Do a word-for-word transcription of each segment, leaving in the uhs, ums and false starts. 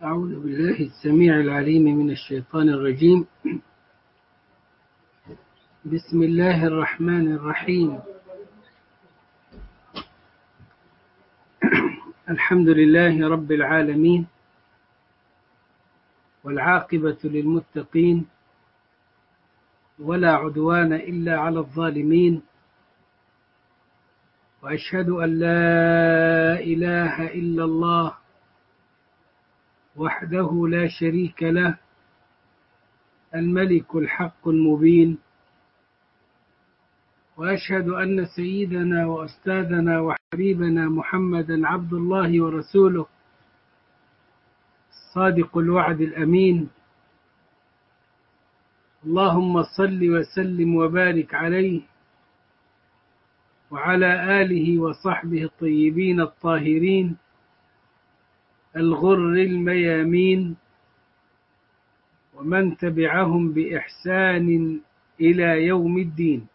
أعوذ بالله السميع العليم من الشيطان الرجيم. بسم الله الرحمن الرحيم. الحمد لله رب العالمين، والعاقبة للمتقين، ولا عدوان إلا على الظالمين، وأشهد أن لا إله إلا الله وحده لا شريك له، الملك الحق المبين، وأشهد أن سيدنا وأستاذنا وحبيبنا محمدا عبد الله ورسوله، صادق الوعد الأمين. اللهم صل وسلم وبارك عليه وعلى آله وصحبه الطيبين الطاهرين الغر الميامين، ومن تبعهم بإحسان إلى يوم الدين.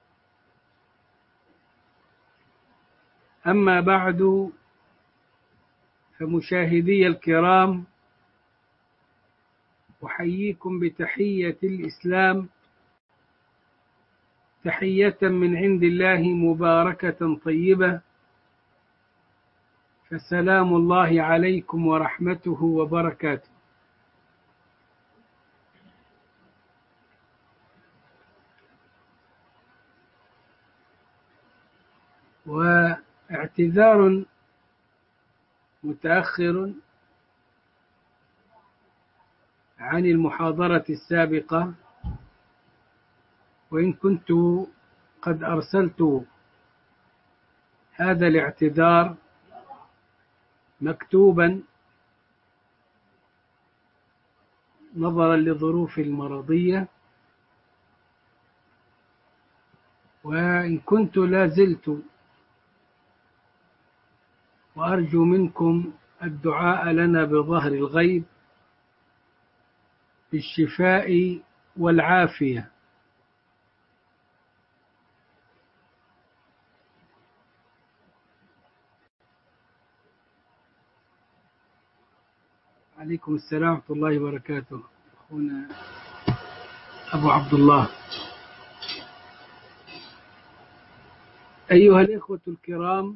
أما بعد، فمشاهدي الكرام، أحييكم بتحية الإسلام، تحية من عند الله مباركة طيبة، فسلام الله عليكم ورحمته وبركاته. واعتذار متأخر عن المحاضرة السابقة، وإن كنت قد أرسلت هذا الاعتذار مكتوبا نظرا لظروف المرضية، وإن كنت لا زلت وأرجو منكم الدعاء لنا بظهر الغيب بالشفاء والعافية. عليكم السلام ورحمة الله وبركاته. أخونا أبو عبد الله. أيها الإخوة الكرام،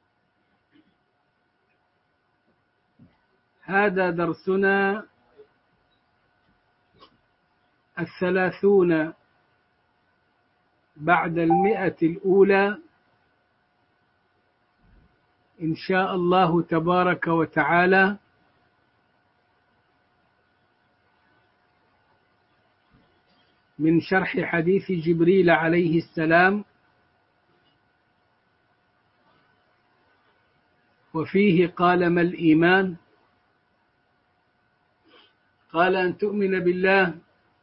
هذا درسنا الثلاثون بعد المئة الأولى إن شاء الله تبارك وتعالى، من شرح حديث جبريل عليه السلام، وفيه قال: ما الإيمان؟ قال: أن تؤمن بالله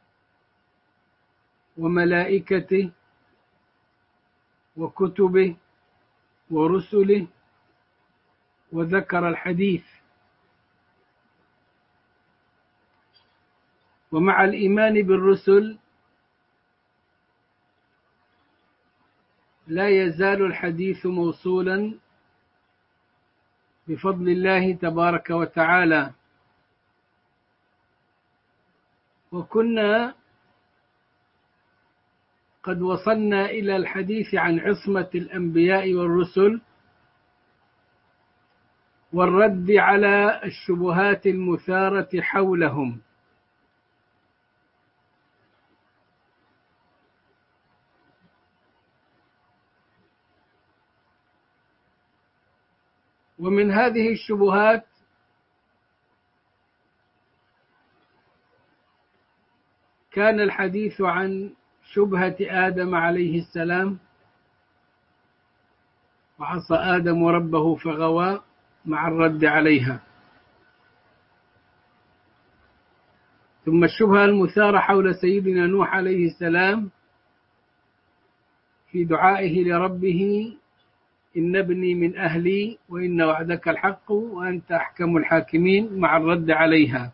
وملائكته وكتبه ورسله، وذكر الحديث. ومع الإيمان بالرسل لا يزال الحديث موصولا بفضل الله تبارك وتعالى. وكنا قد وصلنا إلى الحديث عن عصمة الأنبياء والرسل، والرد على الشبهات المثارة حولهم. ومن هذه الشبهات كان الحديث عن شبهة آدم عليه السلام، وعصى آدم ربه فغوى، مع الرد عليها. ثم الشبهة المثارة حول سيدنا نوح عليه السلام في دعائه لربه: إن ابني من أهلي وإن وعدك الحق وأنت أحكم الحاكمين، مع الرد عليها.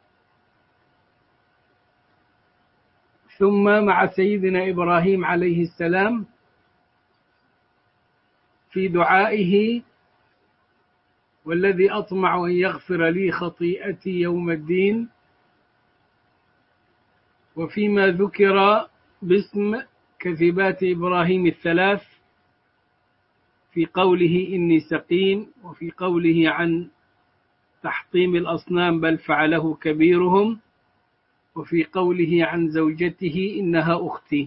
ثم مع سيدنا إبراهيم عليه السلام في دعائه والذي أطمع أن يغفر لي خطيئتي يوم الدين. وفيما ذكر باسم كذبات إبراهيم الثلاث في قوله إني سقيم، وفي قوله عن تحطيم الأصنام بل فعله كبيرهم، وفي قوله عن زوجته إنها أختي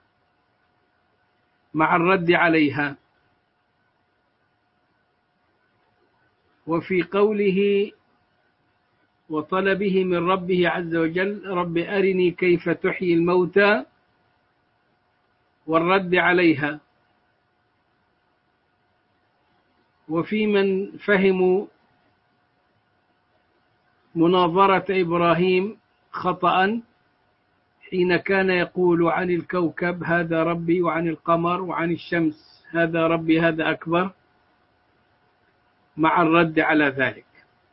مع الرد عليها، وفي قوله وطلبه من ربه عز وجل رب أرني كيف تحيي الموتى والرد عليها. وفي من فهموا مناظرة إبراهيم خطأ حين كان يقول عن الكوكب هذا ربي، وعن القمر وعن الشمس هذا ربي هذا أكبر، مع الرد على ذلك.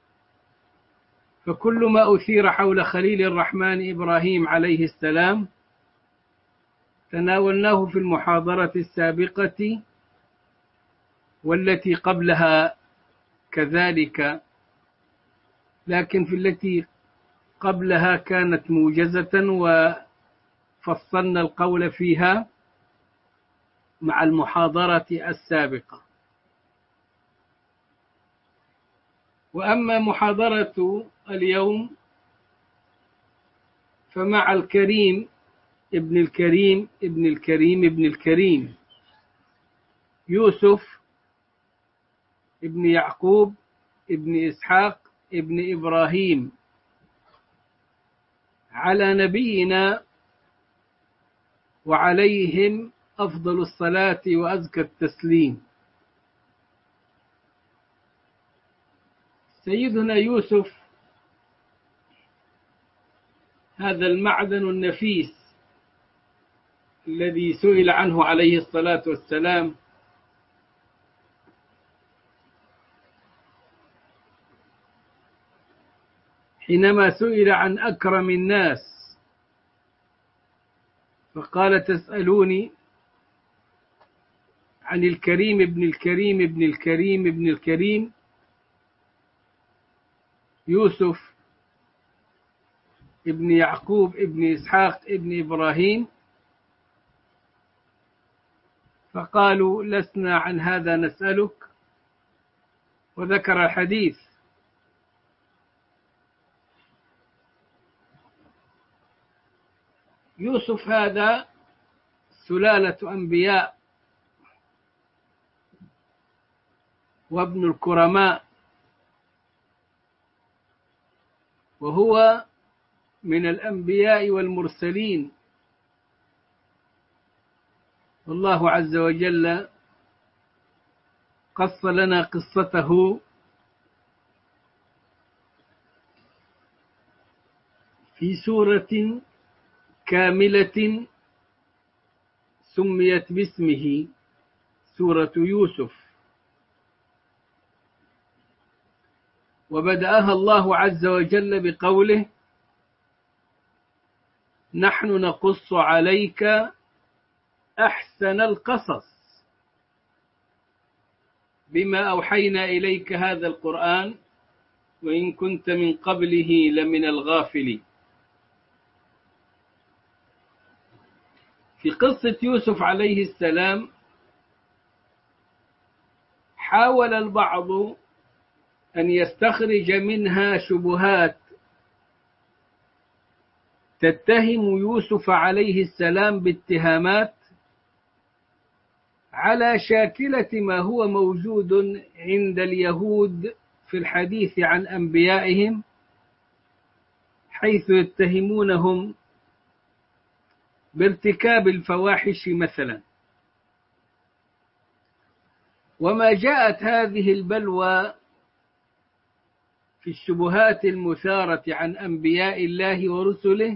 فكل ما أثير حول خليل الرحمن إبراهيم عليه السلام تناولناه في المحاضرة السابقة والتي قبلها كذلك، لكن في التي قبلها كانت موجزة وفصلنا القول فيها مع المحاضرة السابقة. وأما محاضرة اليوم فمع الكريم ابن الكريم ابن الكريم ابن الكريم يوسف ابن يعقوب ابن إسحاق ابن إبراهيم على نبينا وعليهم أفضل الصلاة وأزكى التسليم. سيدنا يوسف هذا المعدن النفيس الذي سئل عنه عليه الصلاة والسلام، حينما سئل عن أكرم الناس فقال تسألوني عن الكريم ابن الكريم ابن الكريم ابن الكريم يوسف ابن يعقوب ابن إسحاق ابن إبراهيم، فقالوا لسنا عن هذا نسألك، وذكر الحديث. يوسف هذا سلالة أنبياء وابن الكرماء، وهو من الأنبياء والمرسلين، والله عز وجل قص لنا قصته في سورة كاملة سميت باسمه سورة يوسف، وبدأها الله عز وجل بقوله نحن نقص عليك أحسن القصص بما أوحينا إليك هذا القرآن وإن كنت من قبله لمن الغافلين. في قصة يوسف عليه السلام حاول البعض أن يستخرج منها شبهات تتهم يوسف عليه السلام باتهامات على شاكلة ما هو موجود عند اليهود في الحديث عن أنبيائهم، حيث يتهمونهم بارتكاب الفواحش مثلا. وما جاءت هذه البلوى في الشبهات المثارة عن أنبياء الله ورسله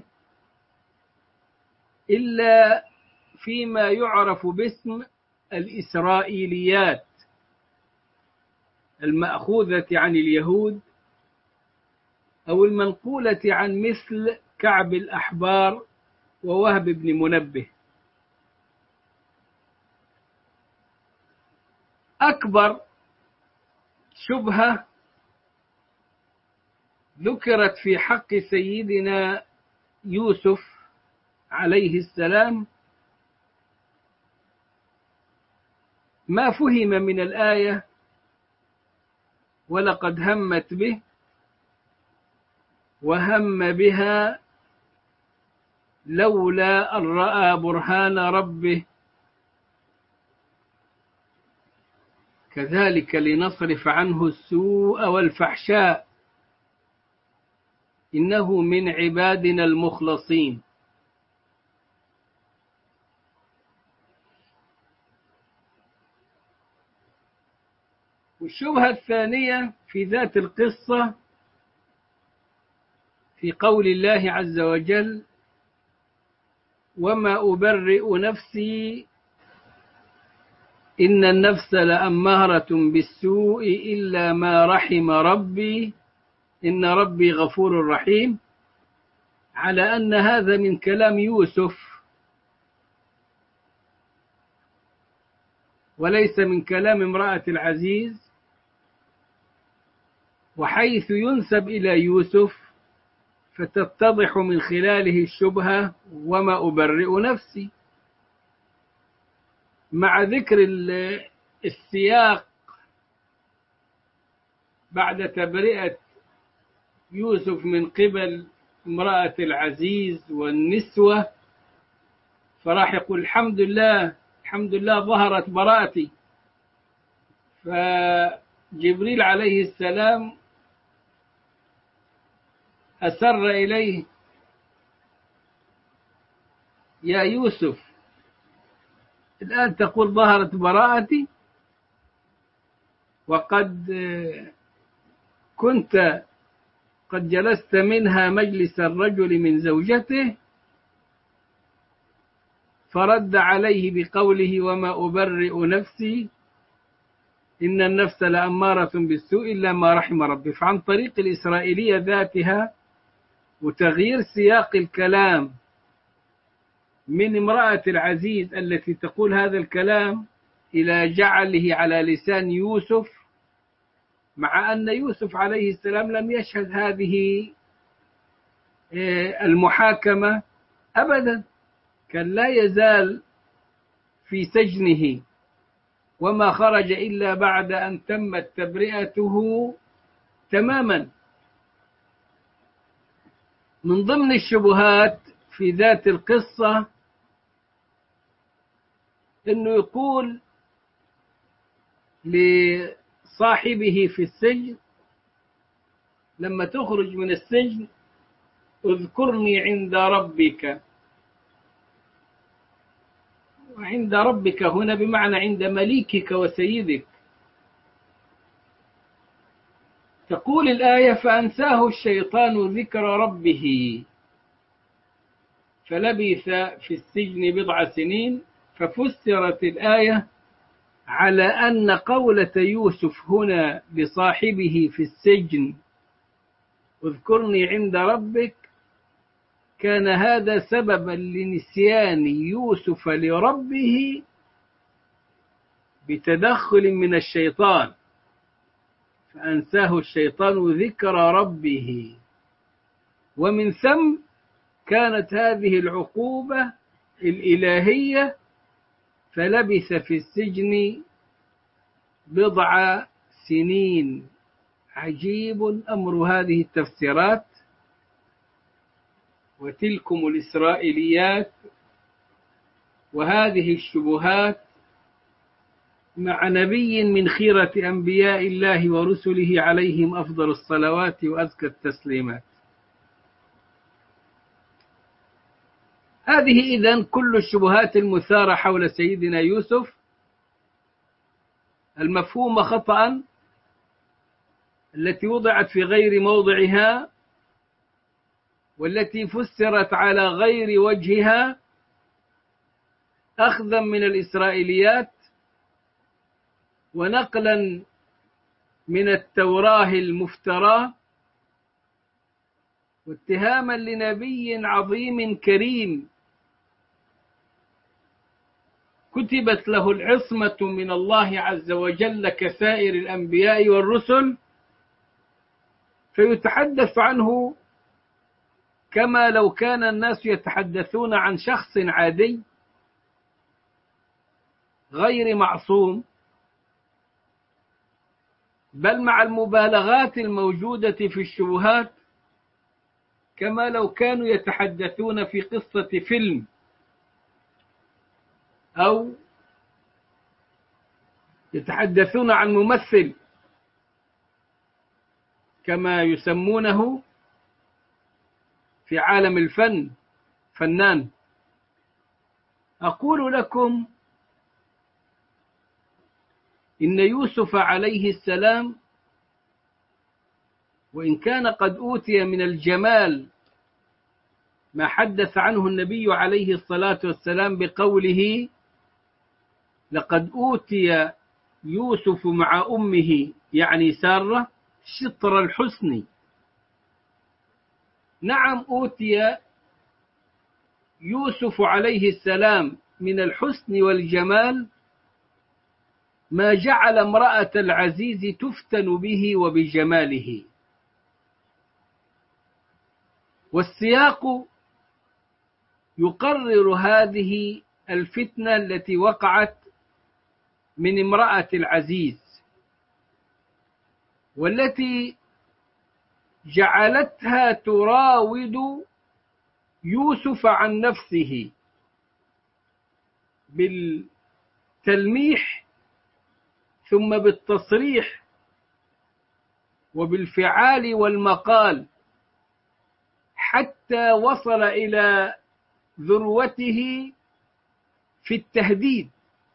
إلا فيما يعرف باسم الإسرائيليات المأخوذة عن اليهود أو المنقولة عن مثل كعب الأحبار ووهب بن منبه. أكبر شبهة ذكرت في حق سيدنا يوسف عليه السلام ما فهم من الآية: ولقد همت به وهم بها لولا أن رأى برهان ربه كذلك لنصرف عنه السوء والفحشاء إنه من عبادنا المخلصين. والشبهة الثانية في ذات القصة في قول الله عز وجل: وما أبرئ نفسي إن النفس لأمارة بالسوء إلا ما رحم ربي إن ربي غفور رحيم، على أن هذا من كلام يوسف وليس من كلام امرأة العزيز، وحيث ينسب إلى يوسف فتتضح من خلاله الشبهة: وما أبرئ نفسي، مع ذكر السياق بعد تبرئة يوسف من قبل امرأة العزيز والنسوة، فراح يقول الحمد لله الحمد لله ظهرت براءتي. فجبريل عليه السلام أسر إليه: يا يوسف الآن تقول ظهرت براءتي وقد كنت قد جلست منها مجلس الرجل من زوجته. فرد عليه بقوله: وما أبرئ نفسي إن النفس لأمارة بالسوء إلا ما رحم ربي. فعن طريق الإسرائيلية ذاتها وتغيير سياق الكلام من امرأة العزيز التي تقول هذا الكلام إلى جعله على لسان يوسف، مع أن يوسف عليه السلام لم يشهد هذه المحاكمة أبدا، كان لا يزال في سجنه وما خرج إلا بعد أن تمت تبرئته تماما. من ضمن الشبهات في ذات القصة أنه يقول لصاحبه في السجن لما تخرج من السجن: اذكرني عند ربك. وعند ربك هنا بمعنى عند مليكك وسيدك. تقول الآية: فأنساه الشيطان ذكر ربه فلبث في السجن بضع سنين. ففسرت الآية على أن قولة يوسف هنا لصاحبه في السجن: اذكرني عند ربك، كان هذا سببا لنسيان يوسف لربه بتدخل من الشيطان، فأنساه الشيطان ذكر ربه، ومن ثم كانت هذه العقوبة الإلهية، فلبث في السجن بضع سنين. عجيب أمر هذه التفسيرات. وتلكم الإسرائيليات وهذه الشبهات مع نبي من خيرة أنبياء الله ورسله عليهم أفضل الصلوات وأزكى التسليمات. هذه إذن كل الشبهات المثارة حول سيدنا يوسف المفهومة خطأ، التي وضعت في غير موضعها، والتي فسرت على غير وجهها أخذا من الإسرائيليات ونقلا من التوراة المفترى، واتهاما لنبي عظيم كريم كتبت له العصمة من الله عز وجل كسائر الأنبياء والرسل، فيتحدث عنه كما لو كان الناس يتحدثون عن شخص عادي غير معصوم، بل مع المبالغات الموجودة في الشبهات كما لو كانوا يتحدثون في قصة فيلم أو يتحدثون عن ممثل كما يسمونه في عالم الفن فنان. أقول لكم إن يوسف عليه السلام وإن كان قد أوتي من الجمال ما حدث عنه النبي عليه الصلاة والسلام بقوله لقد أوتي يوسف مع أمه يعني سارة شطر الحسن. نعم أوتي يوسف عليه السلام من الحسن والجمال ما جعل امرأة العزيز تفتن به وبجماله. والسياق يقرر هذه الفتنة التي وقعت من امرأة العزيز، والتي جعلتها تراود يوسف عن نفسه بالتلميح ثم بالتصريح وبالفعال والمقال حتى وصل إلى ذروته في التهديد.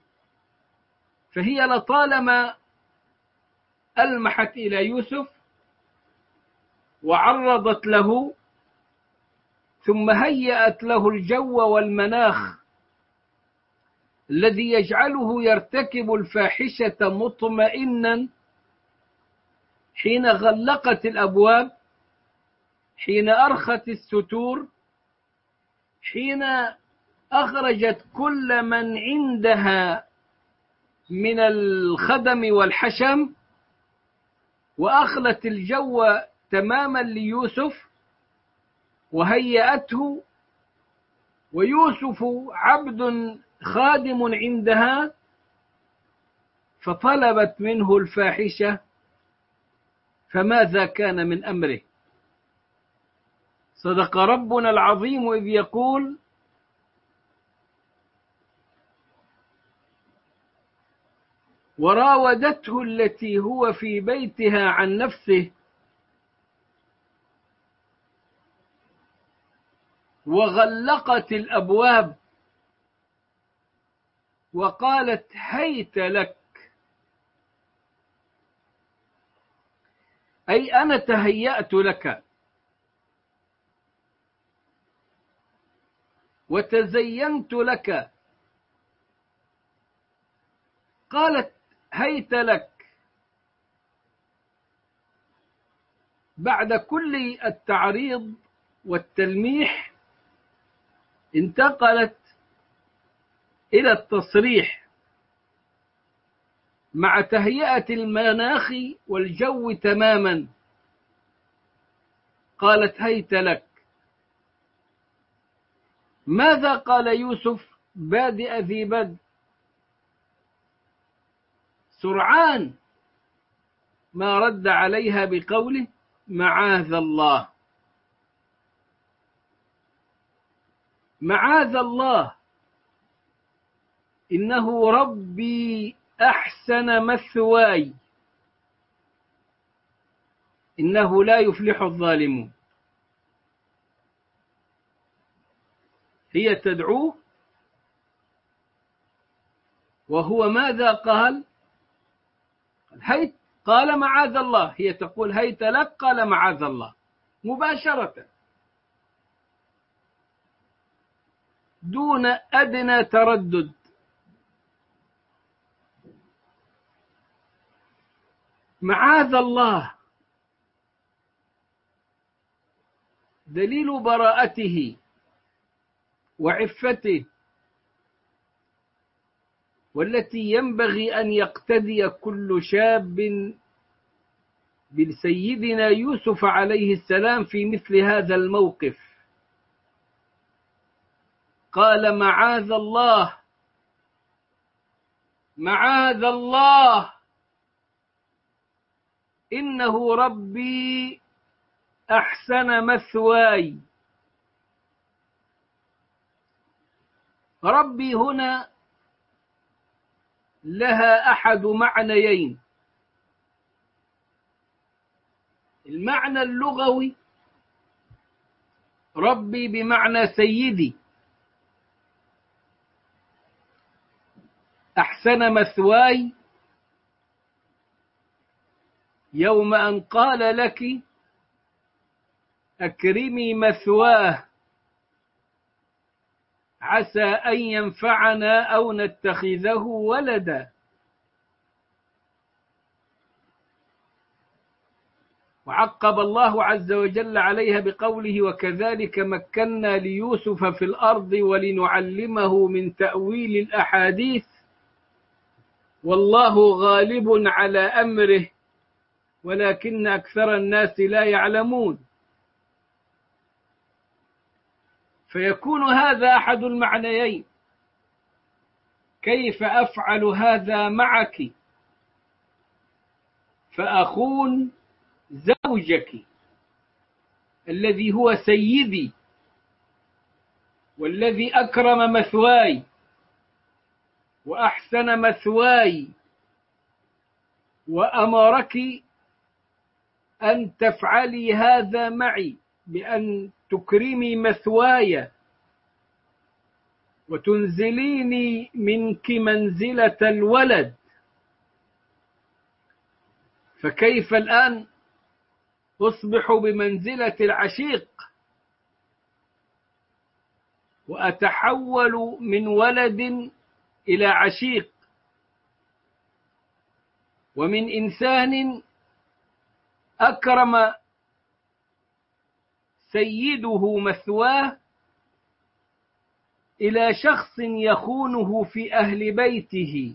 فهي لطالما ألمحت إلى يوسف وعرضت له ثم هيأت له الجو والمناخ الذي يجعله يرتكب الفاحشة مطمئنا حين غلقت الأبواب، حين أرخت الستور، حين أخرجت كل من عندها من الخدم والحشم وأخلت الجو تماما ليوسف وهيأته، ويوسف عبد خادم عندها، فطلبت منه الفاحشة. فماذا كان من أمره؟ صدق ربنا العظيم إذ يقول وراودته التي هو في بيتها عن نفسه وغلقت الأبواب وقالت هيت لك، أي أنا تهيأت لك وتزينت لك. قالت هيت لك بعد كل التعريض والتلميح انتقلت إلى التصريح مع تهيئة المناخ والجو تماما. قالت هيت لك. ماذا قال يوسف بادئ ذي بدء؟ سرعان ما رد عليها بقوله معاذ الله، معاذ الله، إنه ربي أحسن مثواي إنه لا يفلح الظالمون. هي تدعوه وهو ماذا قال؟ هيت قال معاذ الله، هي تقول هيت لك، قال معاذ الله مباشرة دون أدنى تردد. معاذ الله دليل براءته وعفته، والتي ينبغي أن يقتدي كل شاب بسيدنا يوسف عليه السلام في مثل هذا الموقف. قال معاذ الله معاذ الله إنه ربي أحسن مثواي. ربي هنا لها أحد معنيين. المعنى اللغوي ربي بمعنى سيدي، أحسن مثواي يوم أن قال لك أكرمي مثواه عسى أن ينفعنا أو نتخذه ولدا. وعقب الله عز وجل عليها بقوله وكذلك مكنا ليوسف في الأرض ولنعلمه من تأويل الأحاديث والله غالب على أمره ولكن أكثر الناس لا يعلمون. فيكون هذا أحد المعنيين، كيف أفعل هذا معك فأخون زوجك الذي هو سيدي والذي أكرم مثواي وأحسن مثواي وأمرك أن تفعلي هذا معي بأن تكرمي مثواي وتنزليني منك منزلة الولد. فكيف الآن أصبح بمنزلة العشيق وأتحول من ولد إلى عشيق ومن إنسان أكرم سيده مثواه إلى شخص يخونه في أهل بيته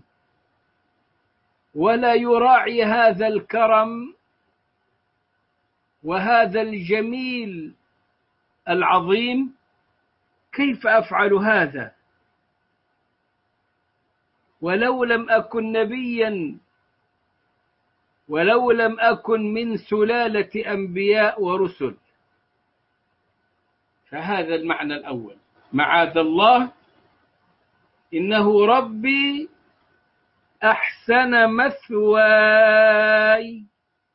ولا يراعي هذا الكرم وهذا الجميل العظيم. كيف أفعل هذا ولو لم أكن نبيا ولو لم أكن من سلالة أنبياء ورسل؟ فهذا المعنى الأول، معاذ الله إنه ربي أحسن مثواي.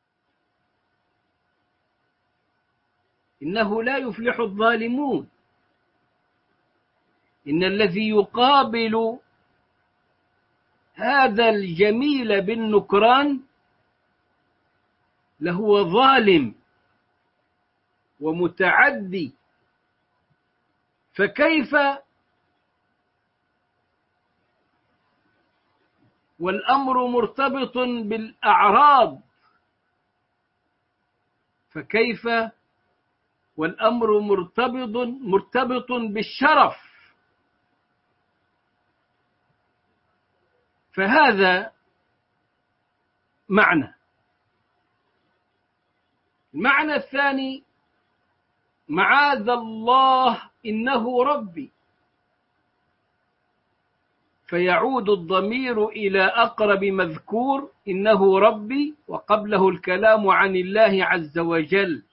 إنه لا يفلح الظالمون. إن الذي يقابل هذا الجميل بالنكران لهو ظالم ومتعدي. فكيف والأمر مرتبط بالأعراض، فكيف والأمر مرتبط مرتبط بالشرف؟ فهذا معنى. المعنى الثاني معاذ الله إنه ربي، فيعود الضمير إلى أقرب مذكور إنه ربي وقبله الكلام عن الله عز وجل.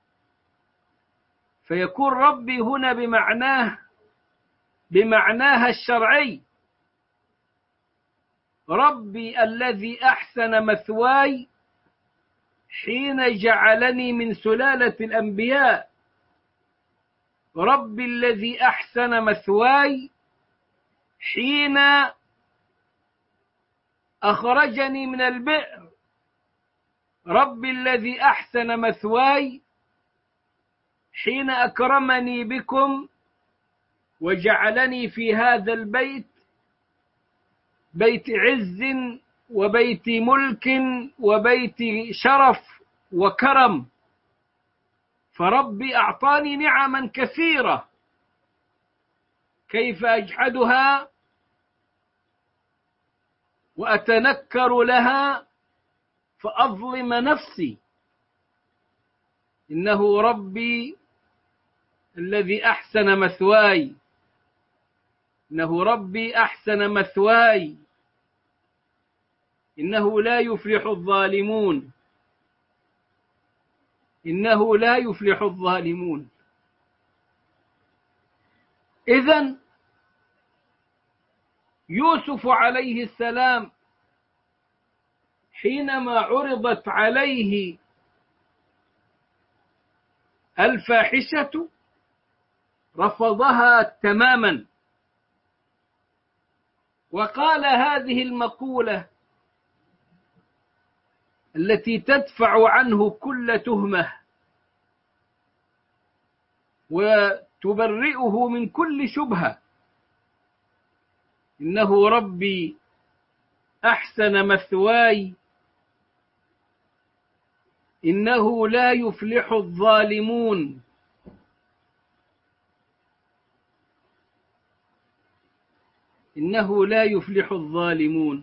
فيكون ربي هنا بمعناه بمعناها الشرعي، ربي الذي أحسن مثواي حين جعلني من سلالة الأنبياء، ربي الذي أحسن مثواي حين أخرجني من البئر، ربي الذي أحسن مثواي حين أكرمني بكم وجعلني في هذا البيت بيت عز وبيت ملك وبيت شرف وكرم. فربي أعطاني نعما كثيرة، كيف أجحدها وأتنكر لها فأظلم نفسي؟ إنه ربي الذي أحسن مثواي، إنه ربي أحسن مثواي، إنه لا يفلح الظالمون، إنه لا يفلح الظالمون. إذن يوسف عليه السلام حينما عرضت عليه الفاحشة رفضها تماما، وقال هذه المقولة التي تدفع عنه كل تهمة وتبرئه من كل شبهة: إنه ربي أحسن مثواي، إنه لا يفلح الظالمون. إنه لا يفلح الظالمون.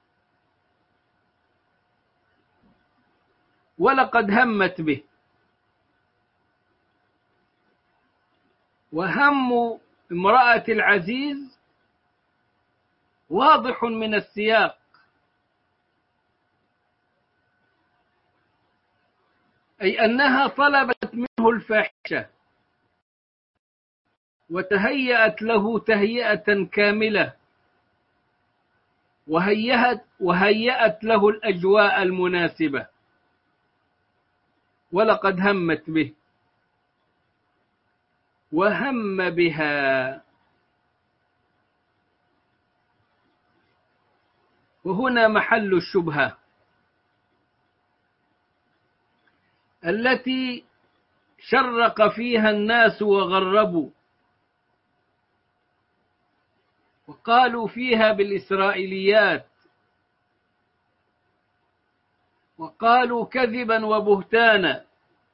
ولقد همت به. وهم امرأة العزيز واضح من السياق، أي أنها طلبت منه الفاحشة وتهيأت له تهيئة كاملة، وهيأت, وهيأت له الأجواء المناسبة. ولقد همت به وهم بها. وهنا محل الشبهة التي شرق فيها الناس وغربوا، وقالوا فيها بالإسرائيليات، وقالوا كذبا وبهتانا،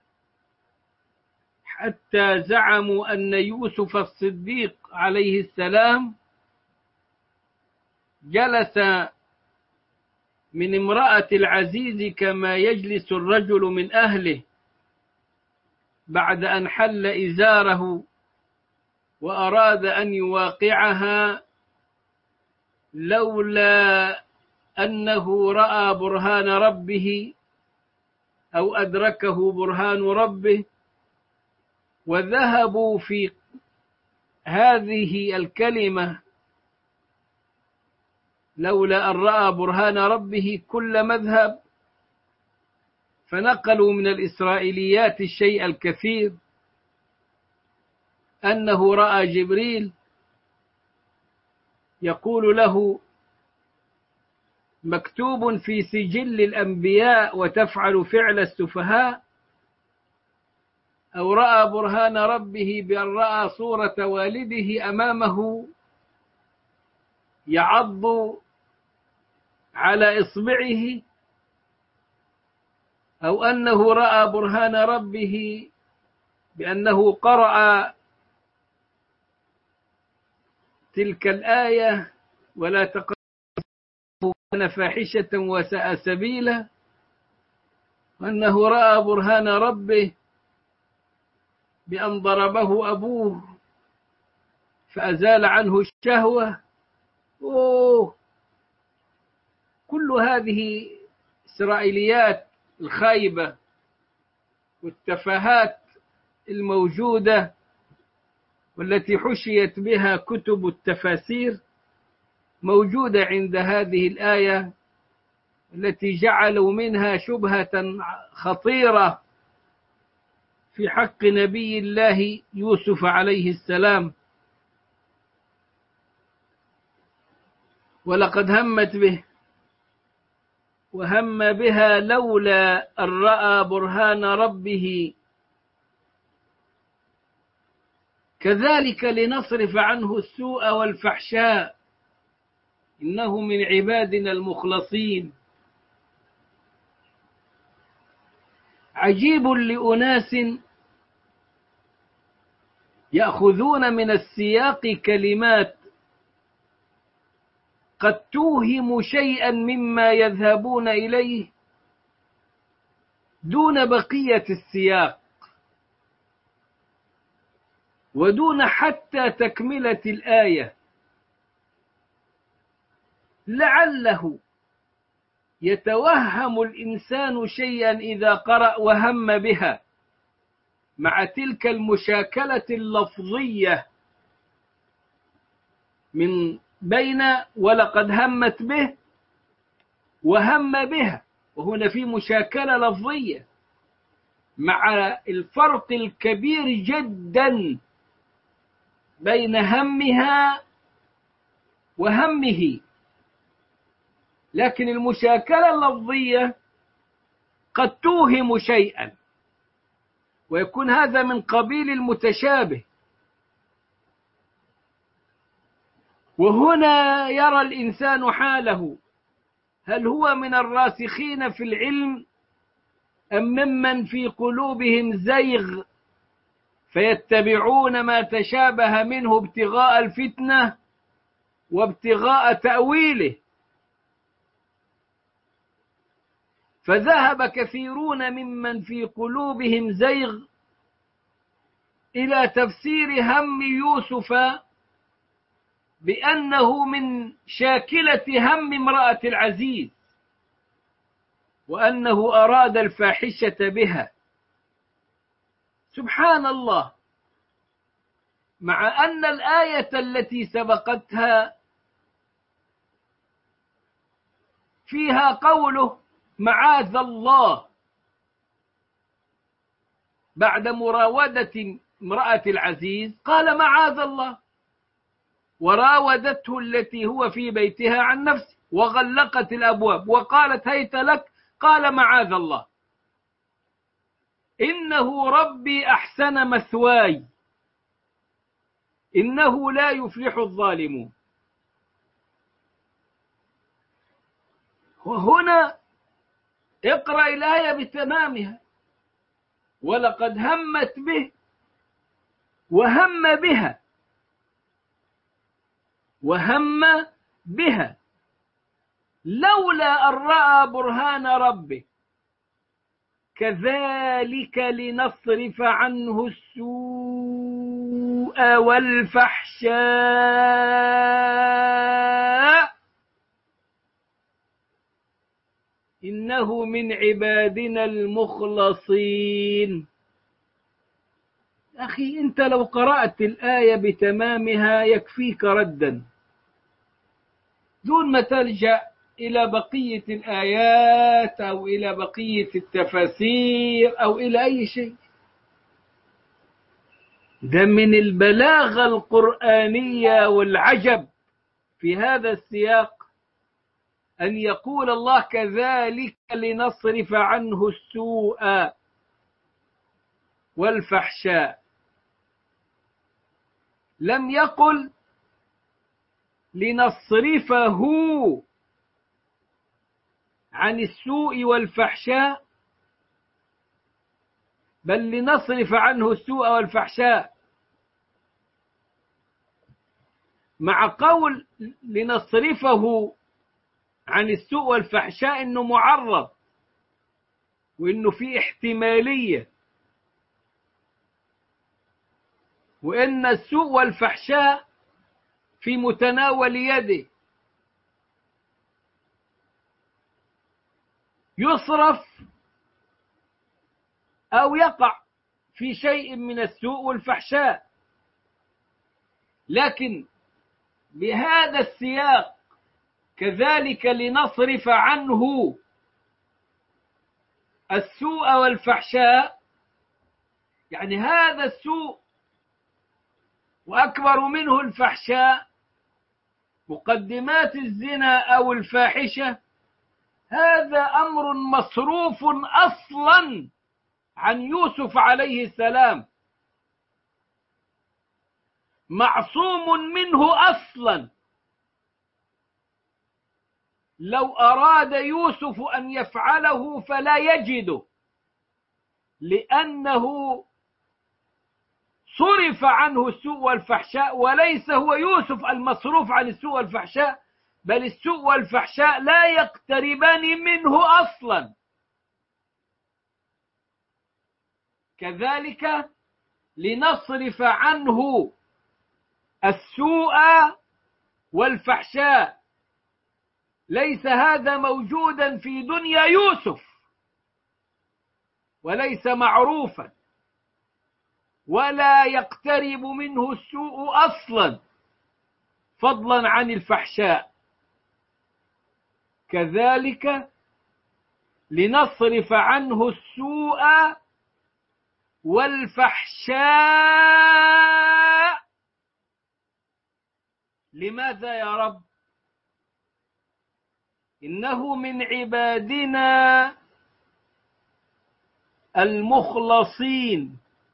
حتى زعموا أن يوسف الصديق عليه السلام جلس من امرأة العزيز كما يجلس الرجل من أهله بعد أن حل إزاره وأراد أن يواقعها، لولا أنه رأى برهان ربه أو أدركه برهان ربه. وذهبوا في هذه الكلمة لولا أن رأى برهان ربه كل مذهب، فنقلوا من الإسرائيليات الشيء الكثير، أنه رأى جبريل يقول له: مكتوب في سجل الأنبياء وتفعل فعل السفهاء، أو رأى برهان ربه بأن رأى صورة والده أمامه يعض على إصبعه، أو أنه رأى برهان ربه بأنه قرأ تلك الآية: ولا تقربوا كان فاحشة وساء سبيلا، وأنه رأى برهان ربه بأن ضربه أبوه فأزال عنه الشهوة. أوه. كل هذه إسرائيليات الخايبة والتفاهات الموجودة والتي حشيت بها كتب التفاسير موجودة عند هذه الآية، التي جعلوا منها شبهة خطيرة في حق نبي الله يوسف عليه السلام. ولقد همت به وهم بها لولا أن رأى برهان ربه كذلك لنصرف عنه السوء والفحشاء، إنه من عبادنا المخلصين. عجيب لأناس يأخذون من السياق كلمات قد توهم شيئا مما يذهبون إليه دون بقية السياق. ودون حتى تكملة الآية، لعله يتوهم الإنسان شيئا إذا قرأ وهم بها، مع تلك المشاكلة اللفظية من بين ولقد همت به وهم بها، وهنا في مشاكلة لفظية مع الفرق الكبير جدا بين همها وهمه. لكن المشاكلة اللفظية قد توهم شيئا، ويكون هذا من قبيل المتشابه. وهنا يرى الإنسان حاله، هل هو من الراسخين في العلم أم ممن في قلوبهم زيغ فيتبعون ما تشابه منه ابتغاء الفتنة وابتغاء تأويله؟ فذهب كثيرون ممن في قلوبهم زيغ إلى تفسير هم يوسف بأنه من شاكلة هم امرأة العزيز، وأنه أراد الفاحشة بها. سبحان الله، مع أن الآية التي سبقتها فيها قوله معاذ الله بعد مراودة امرأة العزيز، قال معاذ الله، وراودته التي هو في بيتها عن نفسه وغلقت الأبواب وقالت هيت لك، قال معاذ الله إنه ربي أحسن مثواي إنه لا يفلح الظالمون. وهنا اقرأ الآية بتمامها، ولقد همت به وهم بها وهم بها لولا أن رأى برهان ربه كذلك لنصرف عنه السوء والفحشاء إنه من عبادنا المخلصين. أخي أنت لو قرأت الآية بتمامها يكفيك ردا، دون ما تلجأ إلى بقية الآيات أو إلى بقية التفاسير أو إلى أي شيء. ده من البلاغة القرآنية والعجب في هذا السياق أن يقول الله كذلك لنصرف عنه السوء والفحشاء، لم يقل لنصرفه عن السوء والفحشاء، بل لنصرف عنه السوء والفحشاء، مع قول لنصرفه عن السوء والفحشاء إنه معرض وإنه في احتمالية، وإن السوء والفحشاء في متناول يده، يصرف أو يقع في شيء من السوء والفحشاء. لكن بهذا السياق كذلك لنصرف عنه السوء والفحشاء، يعني هذا السوء وأكبر منه الفحشاء، مقدمات الزنا أو الفاحشة، هذا أمر مصروف أصلا عن يوسف عليه السلام، معصوم منه أصلا. لو أراد يوسف أن يفعله فلا يجده، لأنه صرف عنه السوء والفحشاء، وليس هو يوسف المصروف عن السوء والفحشاء، بل السوء والفحشاء لا يقتربان منه أصلا. كذلك لنصرف عنه السوء والفحشاء. ليس هذا موجودا في دنيا يوسف، وليس معروفا، ولا يقترب منه السوء أصلا، فضلا عن الفحشاء. كذلك لنصرف عنه السوء والفحشاء. لماذا يا رب؟ إنه من عبادنا المخلصين،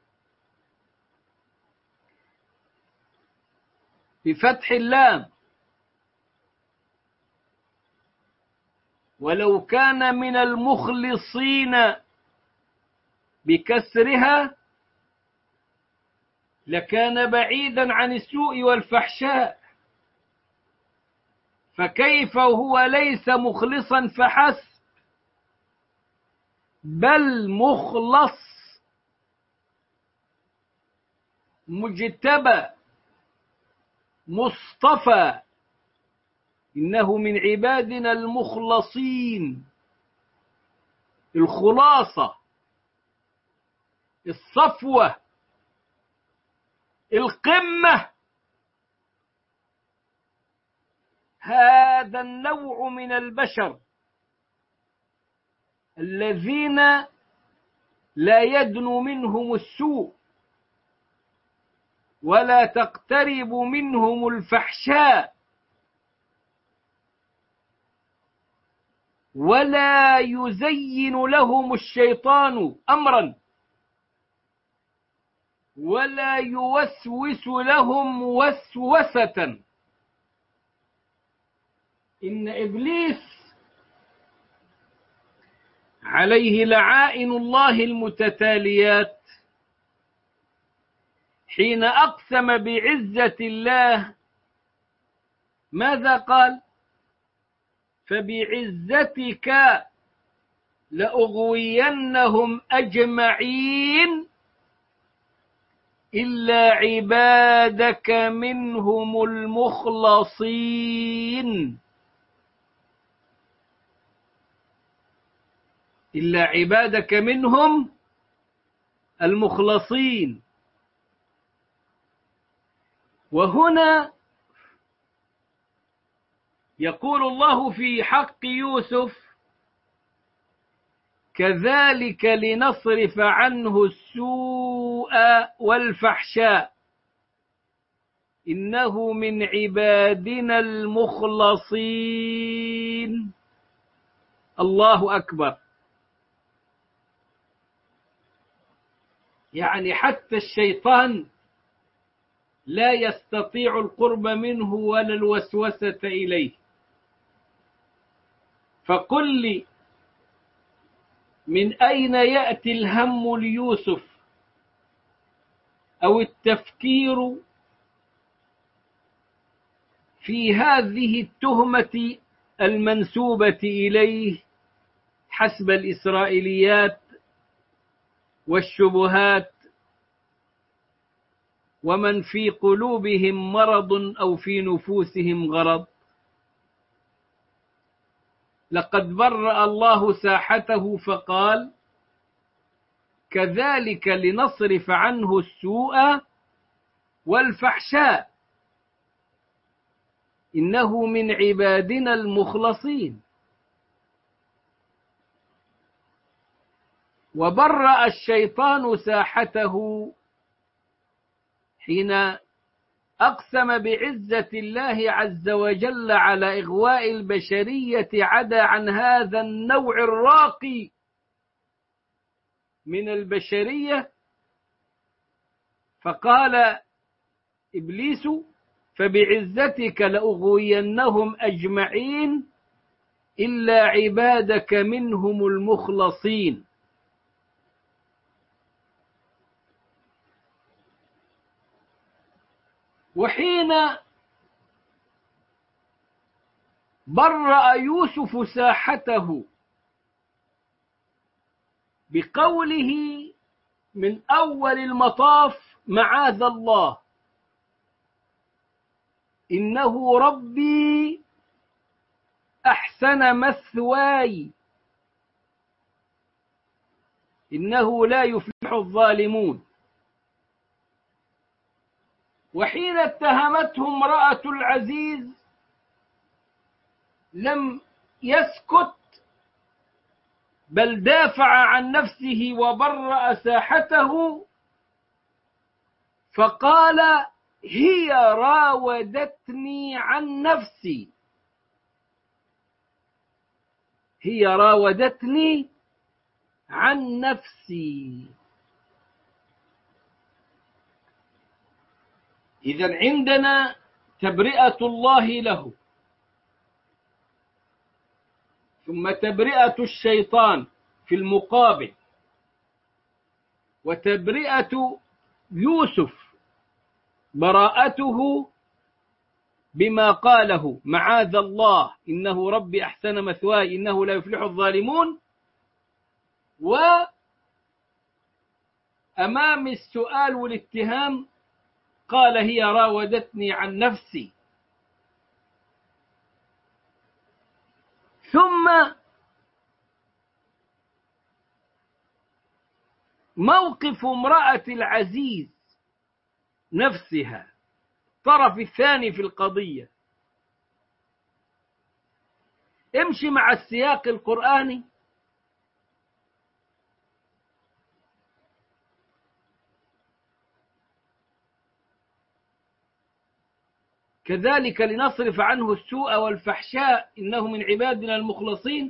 بفتح اللام. ولو كان من المخلصين بكسرها لكان بعيدا عن السوء والفحشاء، فكيف هو ليس مخلصا فحسب، بل مخلص مجتبى مصطفى. إنه من عبادنا المخلصين، الخلاصة، الصفوة، القمة. هذا النوع من البشر الذين لا يدنو منهم السوء ولا تقترب منهم الفحشاء، ولا يزين لهم الشيطان أمرا، ولا يوسوس لهم وسوسة. إن إبليس عليه لعائن الله المتتاليات حين أقسم بعزة الله ماذا قال؟ فبعزتك لأغوينهم أجمعين إلا عبادك منهم المخلصين. إلا عبادك منهم المخلصين. وهنا يقول الله في حق يوسف: كذلك لنصرف عنه السوء والفحشاء إنه من عبادنا المخلصين. الله أكبر. يعني حتى الشيطان لا يستطيع القرب منه ولا الوسوسة إليه. فقل لي، من أين يأتي الهم ليوسف أو التفكير في هذه التهمة المنسوبة إليه حسب الإسرائيليات والشبهات ومن في قلوبهم مرض أو في نفوسهم غرض؟ لقد برأ الله ساحته فقال: كذلك لنصرف عنه السوء والفحشاء إنه من عبادنا المخلصين. وبرأ الشيطان ساحته حين أقسم بعزة الله عز وجل على إغواء البشرية عدا عن هذا النوع الراقي من البشرية، فقال إبليس: فبعزتك لأغوينهم أجمعين إلا عبادك منهم المخلصين. وحين برأ يوسف ساحته بقوله من أول المطاف: معاذ الله، إنه ربي أحسن مثواي إنه لا يفلح الظالمون. وحين اتهمته امرأة العزيز لم يسكت، بل دافع عن نفسه وبرأ ساحته، فقال: هي راودتني عن نفسي، هي راودتني عن نفسي. إذن عندنا تبرئة الله له، ثم تبرئة الشيطان في المقابل، وتبرئة يوسف براءته بما قاله: معاذ الله إنه ربي أحسن مثواي إنه لا يفلح الظالمون. وأمام السؤال والاتهام قال: هي راودتني عن نفسي. ثم موقف امرأة العزيز نفسها، الطرف الثاني في القضية. امشي مع السياق القرآني. كذلك لنصرف عنه السوء والفحشاء إنه من عبادنا المخلصين.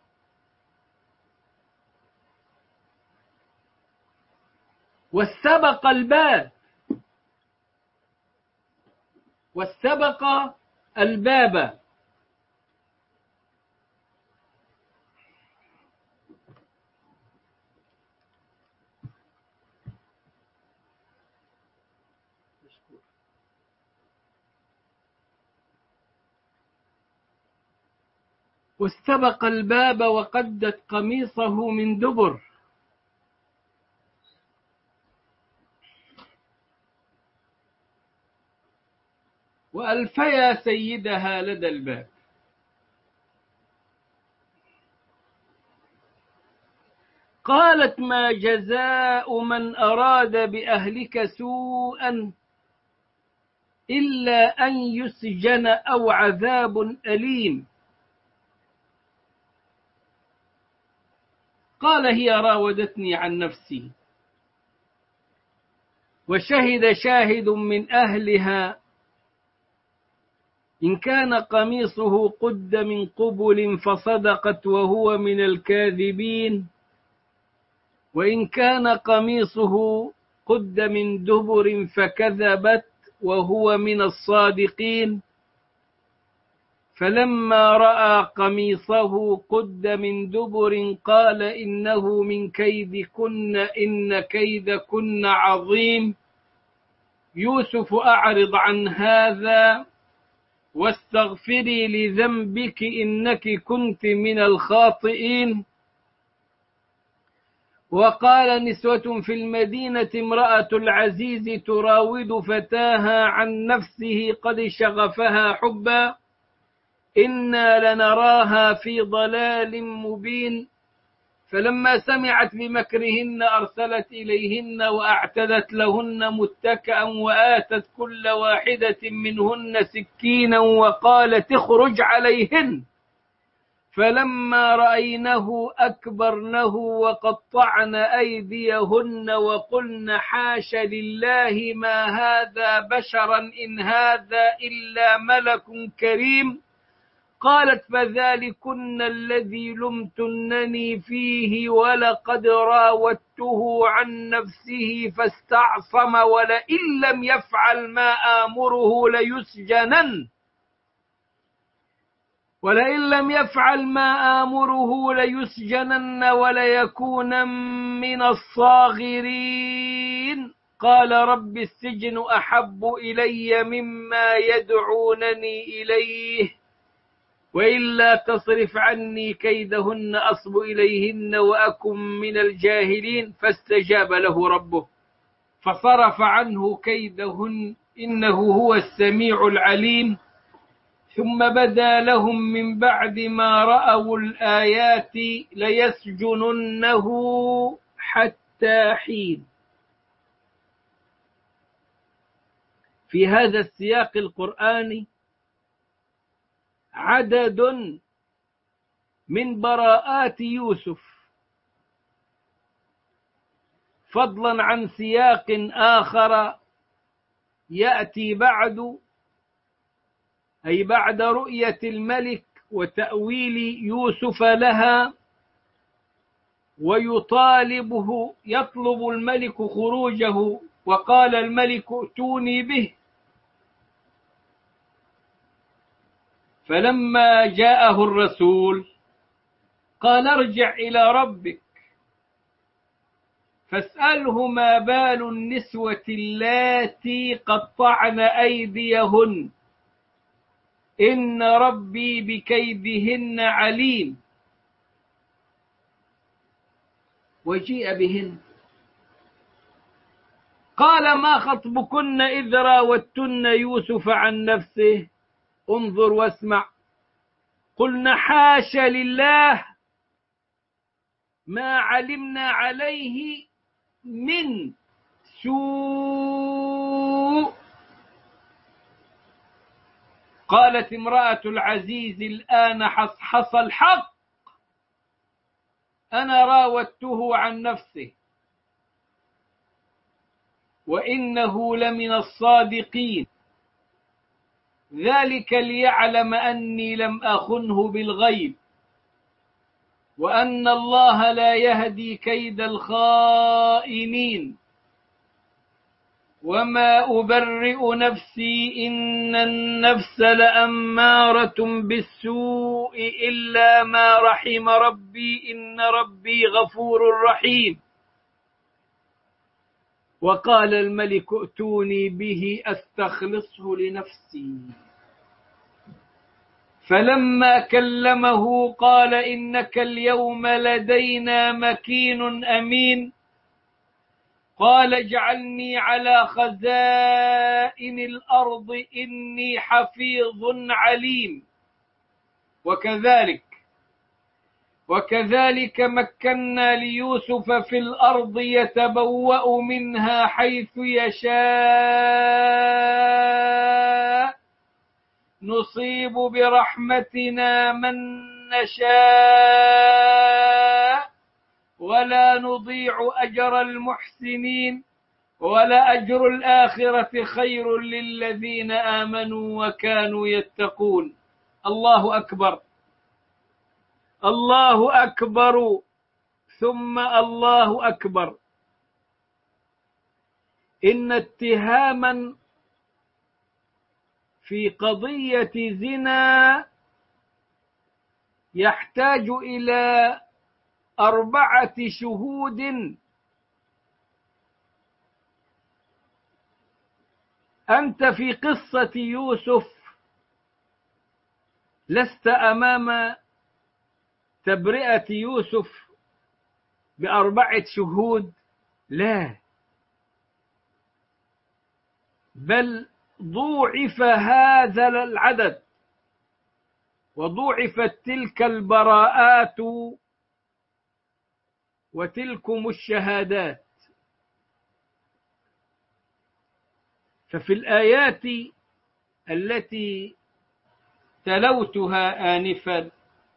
واستبق الباب واستبق الباب واستبق الباب وقدت قميصه من دبر. وألفيا سيدها لدى الباب. قالت: ما جزاء من أراد بأهلك سوءا إلا أن يسجن أو عذاب أليم. قال: هي راودتني عن نفسي. وشهد شاهد من أهلها إن كان قميصه قد من قبل فصدقت وهو من الكاذبين، وإن كان قميصه قد من دبر فكذبت وهو من الصادقين. فلما رأى قميصه قد من دبر قال: إنه من كيدكن إن كيدكن عظيم. يوسف أعرض عن هذا واستغفري لذنبك إنك كنت من الخاطئين. وقال نسوة في المدينة امرأة العزيز تراود فتاها عن نفسه قد شغفها حبا إنا لنراها في ضلال مبين. فلما سمعت بمكرهن أرسلت إليهن وأعتدت لهن متكئا وآتت كل واحدة منهن سكينا وقالت: اخرج عليهن. فلما رأينه أكبرنه وقطعن أيديهن وقلن: حاش لله ما هذا بشرا إن هذا إلا ملك كريم. قالت: فذلكن الذي لمتنني فيه ولقد راودته عن نفسه فاستعصم ولئن لم يفعل ما آمره ليسجنن ولئن لم يفعل ما آمره ليسجنن وليكون من الصاغرين. قال: رب السجن أحب إلي مما يدعونني إليه وإلا تصرف عني كيدهن أصب إليهن وأكن من الجاهلين. فاستجاب له ربه فصرف عنه كيدهن إنه هو السميع العليم. ثم بدا لهم من بعد ما رأوا الآيات ليسجننه حتى حين. في هذا السياق القرآني عدد من براءات يوسف، فضلا عن سياق آخر يأتي بعد، أي بعد رؤية الملك وتأويل يوسف لها، ويطالبه، يطلب الملك خروجه، وقال الملك ائتوني به. فلما جاءه الرسول قال ارجع إلى ربك فاسأله ما بال النسوة اللاتي قطعن أيديهن إن ربي بكيدهن عليم. وجيء بهن قال ما خطبكن إذ راوتن يوسف عن نفسه انظر واسمع قلنا حاش لله ما علمنا عليه من سوء. قالت امرأة العزيز الآن حصحص الحق أنا راودته عن نفسه وإنه لمن الصادقين ذلك ليعلم أني لم أخنه بالغيب وأن الله لا يهدي كيد الخائنين وما أبرئ نفسي إن النفس لأمارة بالسوء إلا ما رحم ربي إن ربي غفور رحيم. وقال الملك ائتوني به أستخلصه لنفسي فلما كلمه قال إنك اليوم لدينا مكين أمين. قال اجعلني على خزائن الأرض إني حفيظ عليم. وكذلك وكذلك مكنا ليوسف في الأرض يتبوأ منها حيث يشاء نصيب برحمتنا من نشاء ولا نضيع أجر المحسنين ولأجر الآخرة خير للذين آمنوا وكانوا يتقون. الله أكبر الله أكبر ثم الله أكبر. إن اتهاما في قضية زنا يحتاج إلى أربعة شهود أنت في قصة يوسف لست أمام تبرئة يوسف بأربعة شهود، لا، بل ضوعف هذا العدد وضوعفت تلك البراءات وتلكم الشهادات. ففي الآيات التي تلوتها آنفا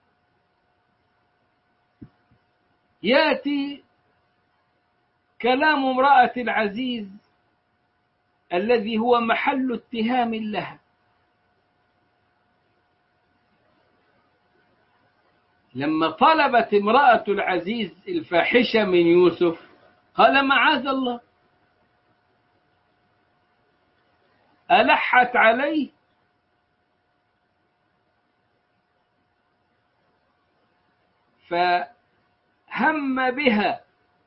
يأتي كلام امرأة العزيز الذي هو محل اتهام لها. لما طلبت امرأة العزيز الفاحشة من يوسف قال معاذ الله، ألحت عليه فهم بها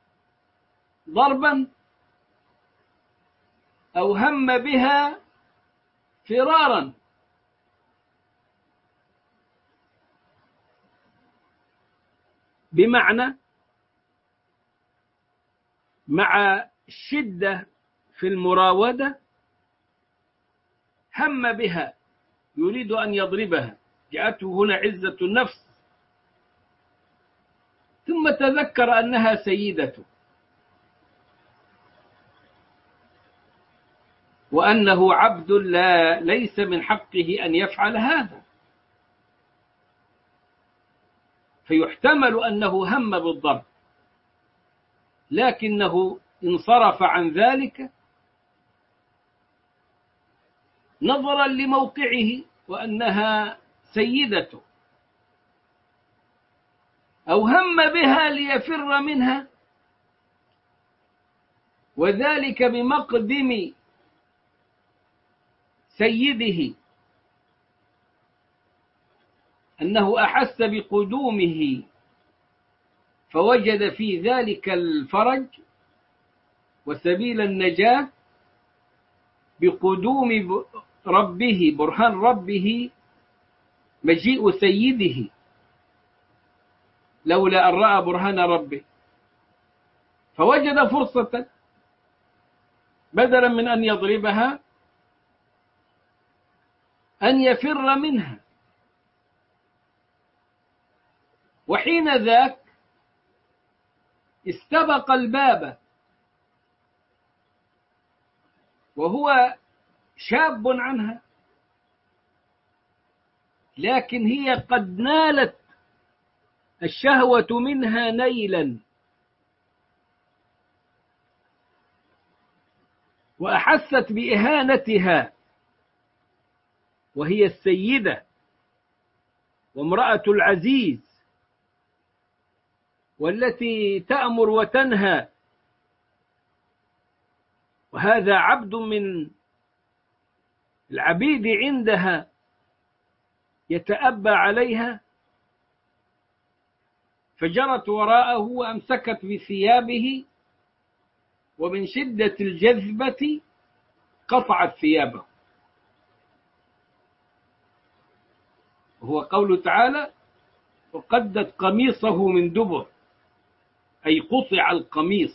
ضربا أو هم بها فرارا. بمعنى مع الشدة في المراودة هم بها، يريد أن يضربها، جاءته هنا عزة النفس، ثم تذكر أنها سيدته وأنه عبد لا ليس من حقه أن يفعل هذا، فيحتمل أنه هم بالضرب، لكنه انصرف عن ذلك نظرا لموقعه وأنها سيدته، أو هم بها ليفر منها، وذلك بمقدم سيده، أنه أحس بقدومه فوجد في ذلك الفرج وسبيل النجاة بقدوم ربه، برهان ربه، مجيء سيده، لولا أن رأى برهان ربه، فوجد فرصة بدلا من أن يضربها أن يفر منها. وحين ذاك استبق الباب وهو شاب عنها، لكن هي قد نالت الشهوة منها نيلا، وأحست بإهانتها، وهي السيدة وامرأة العزيز والتي تأمر وتنهى، وهذا عبد من العبيد عندها يتأبى عليها، فجرت وراءه وأمسكت بثيابه، ومن شدة الجذبة قطعت ثيابه، وهو قول تعالى: وقدت قميصه من دبر، أي قطع القميص.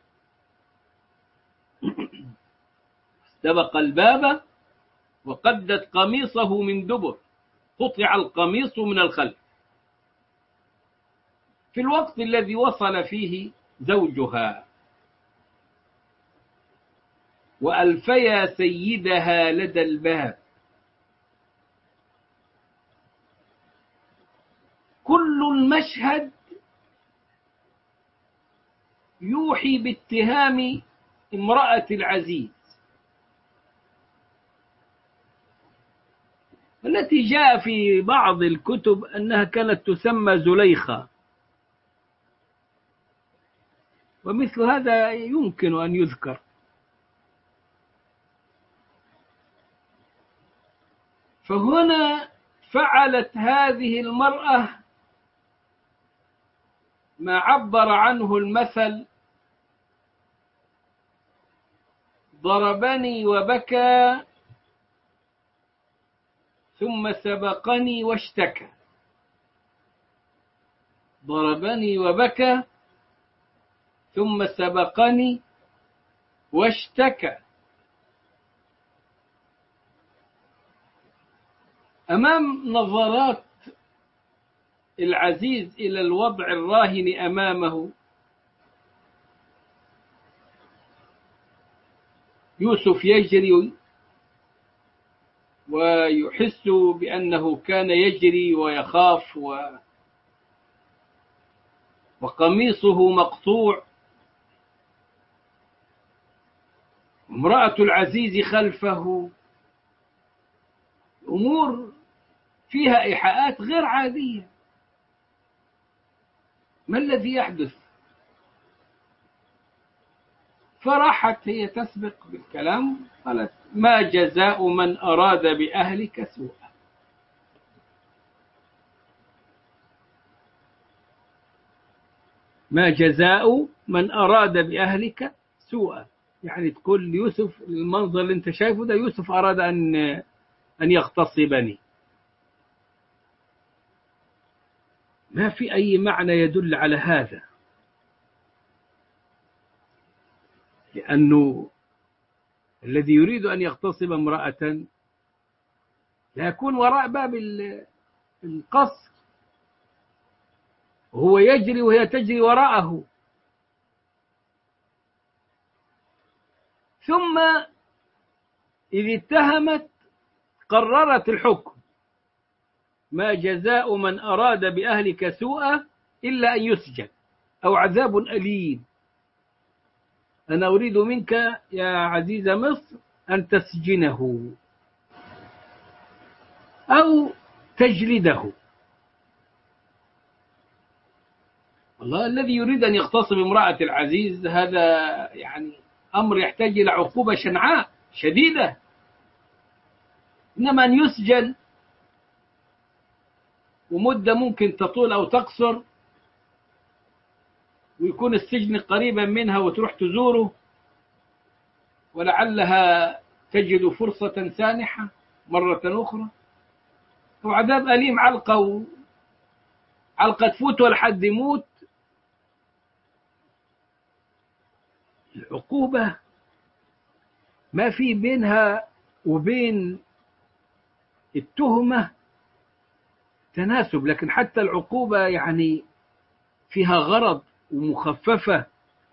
استبق الباب وقدت قميصه من دبر، قطع القميص من الخلف، في الوقت الذي وصل فيه زوجها، وألفيا سيدها لدى الباب. كل المشهد يوحي باتهام امرأة العزيز، التي جاء في بعض الكتب أنها كانت تسمى زليخة، ومثل هذا يمكن أن يذكر. فهنا فعلت هذه المرأة ما عبر عنه المثل: ضربني وبكى ثم سبقني واشتكى. ضربني وبكى ثم سبقني واشتكى. أمام نظرات العزيز إلى الوضع الراهن أمامه، يوسف يجري ويحس بأنه كان يجري ويخاف، و... وقميصه مقطوع، امرأة العزيز خلفه، أمور فيها إيحاءات غير عادية. ما الذي يحدث؟ فرحت هي تسبق بالكلام، قالت: ما جزاء من أراد بأهلك سوءا. ما جزاء من أراد بأهلك سوءا، يعني تقول يوسف المنظر اللي انت شايفه ده، يوسف أراد أن أن يغتصبني. ما في أي معنى يدل على هذا، لأنه الذي يريد أن يغتصب امرأة لا يكون وراء باب القصر وهو يجري وهي تجري وراءه. ثم إذ اتهمت قررت الحكم: ما جزاء من أراد بأهلك سوءا إلا أن يسجن أو عذاب أليم. أنا أريد منك يا عزيز مصر أن تسجنه أو تجلده. والله الذي يريد أن يغتصب امرأة العزيز هذا يعني أمر يحتاج إلى عقوبة شنعاء شديدة، إنما أن يسجن ومدة ممكن تطول أو تقصر ويكون السجن قريبا منها وتروح تزوره ولعلها تجد فرصة سانحة مرة أخرى، وعذاب أليم علقة علقة تفوت والحد يموت. العقوبة ما في بينها وبين التهمة تناسب، لكن حتى العقوبة يعني فيها غرض ومخففة.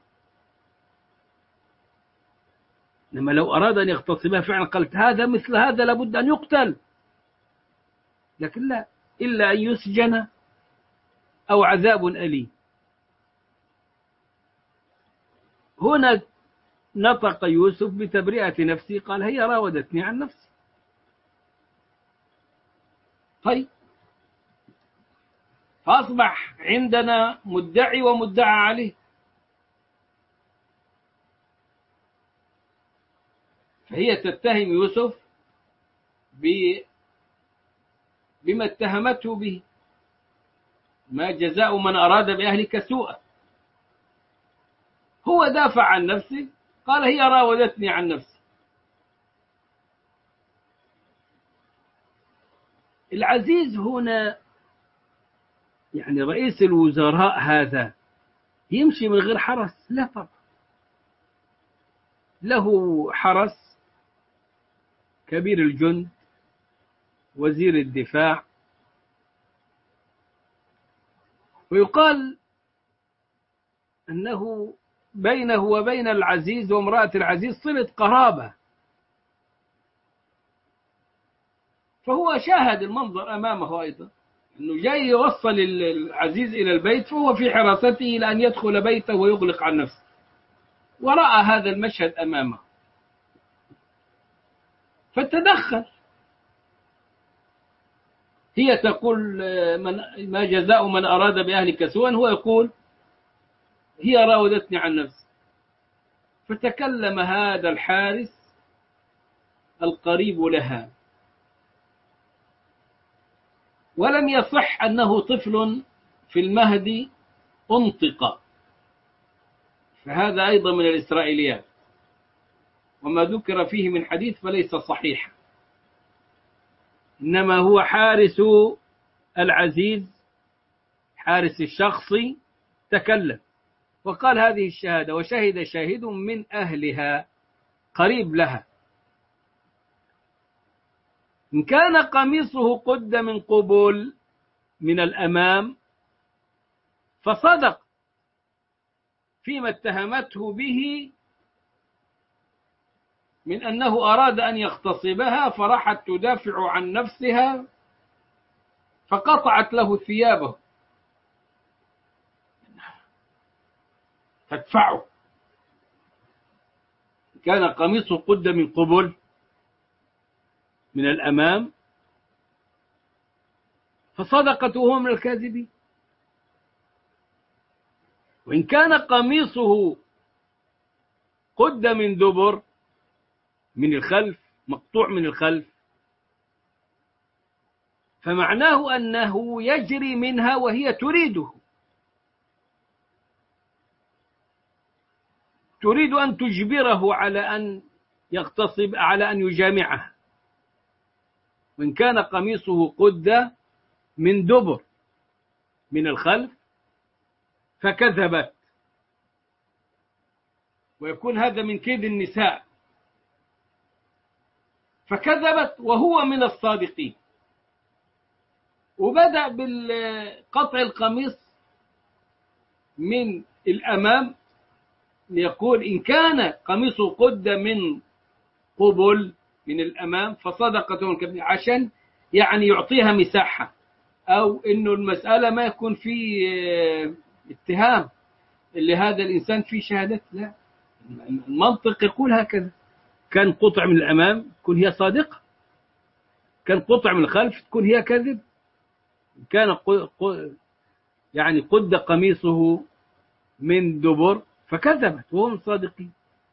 لما لو أراد أن يغتصبها فعلا قالت هذا مثل هذا لابد أن يقتل، لكن لا، إلا أن يسجن أو عذاب أليم. هنا نطق يوسف بتبرئة نفسه، قال هي راودتني عن نفسي. طيب، فأصبح عندنا مدعي ومدعى عليه. فهي تتهم يوسف بما اتهمته به: ما جزاء من أراد بأهلك سوءا. هو دافع عن نفسه، قال هي راودتني عن نفسي. العزيز هنا يعني رئيس الوزراء هذا يمشي من غير حرس؟ لا طبعا، له حرس، كبير الجند، وزير الدفاع. ويقال أنه بينه وبين العزيز وامرأة العزيز صلة قرابة، فهو شاهد المنظر أمامه أيضا، أنه جاي يوصل العزيز إلى البيت فهو في حراسته إلى أن يدخل بيته ويغلق عن نفسه، ورأى هذا المشهد أمامه فتدخل. هي تقول من ما جزاء من أراد بأهلك سوءا، هو يقول هي راودتني عن نفسي. فتكلم هذا الحارس القريب لها، ولم يصح أنه طفل في المهد أنطق، فهذا أيضا من الإسرائيليات، وما ذكر فيه من حديث فليس صحيحا، إنما هو حارس العزيز، حارس الشخصي، تكلم وقال هذه الشهادة، وشهد شاهد من أهلها قريب لها: إن كان قميصه قد من قبل من الأمام فصدق فيما اتهمته به من أنه أراد أن يغتصبها، فرحت تدافع عن نفسها فقطعت له ثيابه تدفعه. كان قميصه قد من قبل من الأمام فصدقت وهو من الكاذبين. وإن كان قميصه قد من دبر من الخلف، مقطوع من الخلف، فمعناه أنه يجري منها وهي تريده، تريد أن تجبره على أن يغتصب، على أن يجامعها. وإن كان قميصه قد من دبر من الخلف فكذبت، ويكون هذا من كيد النساء، فكذبت وهو من الصادقين. وبدأ بالقطع القميص من الأمام، يقول إن كان قميصه قد من قبل من الأمام فصدقته كذب، عشان يعني يعطيها مساحة، أو إنه المسألة ما يكون في اتهام اللي هذا الإنسان فيه شهادة. لا، المنطق يقول هكذا. كان قطع من الأمام تكون هي صادقة، كان قطع من الخلف تكون هي كذب. كان ق... يعني قد قميصه من دبر فكذبت وهم صادقين.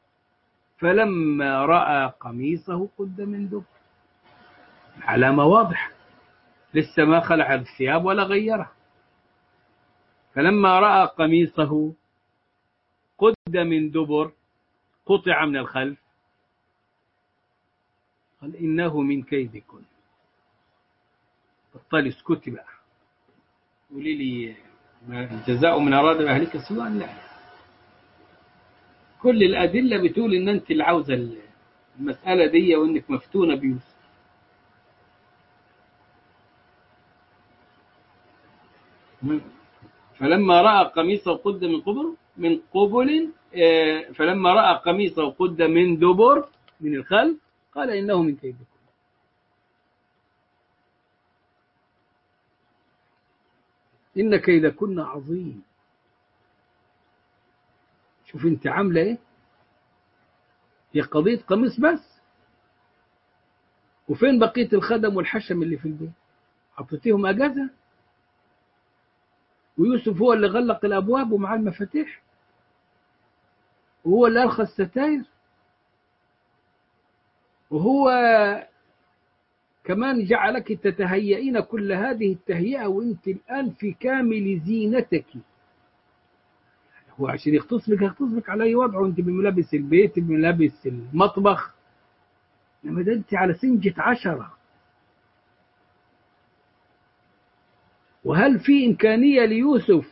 فلما رأى قميصه قد من دبر، علامة واضحة، لسه ما خلع الثياب ولا غيرها. فلما رأى قميصه قد من دبر، قطع من الخلف، قال إنه من كيدكن. بطل اسكتي بقى، قولي لي الجزاء من أراد بأهلك سوءا. لا، كل الأدلة بتقول إن أنت اللي عاوزة المسألة دي وإنك مفتونة بيوسف. فلما رأى قميصه قد من قبل من قبل فلما رأى قميصه قد من دبر من الخلف قال إنه من كيدكم. إن كيدكن عظيم. شوف أنت عاملة إيه، هي قضية قميص بس، وفين بقية الخدم والحشم اللي في البيت؟ عطيتيهم أجازة، ويوسف هو اللي غلق الأبواب ومع المفاتيح، وهو اللي أرخى الستاير، وهو كمان جعلك تتهيئين كل هذه التهيئة وانت الآن في كامل زينتك. هو عشان يغتصبك يغتصبك على أي وضع، وانت بملابس البيت بملابس المطبخ، لما ده انت على سنجة عشرة. وهل في إمكانية ليوسف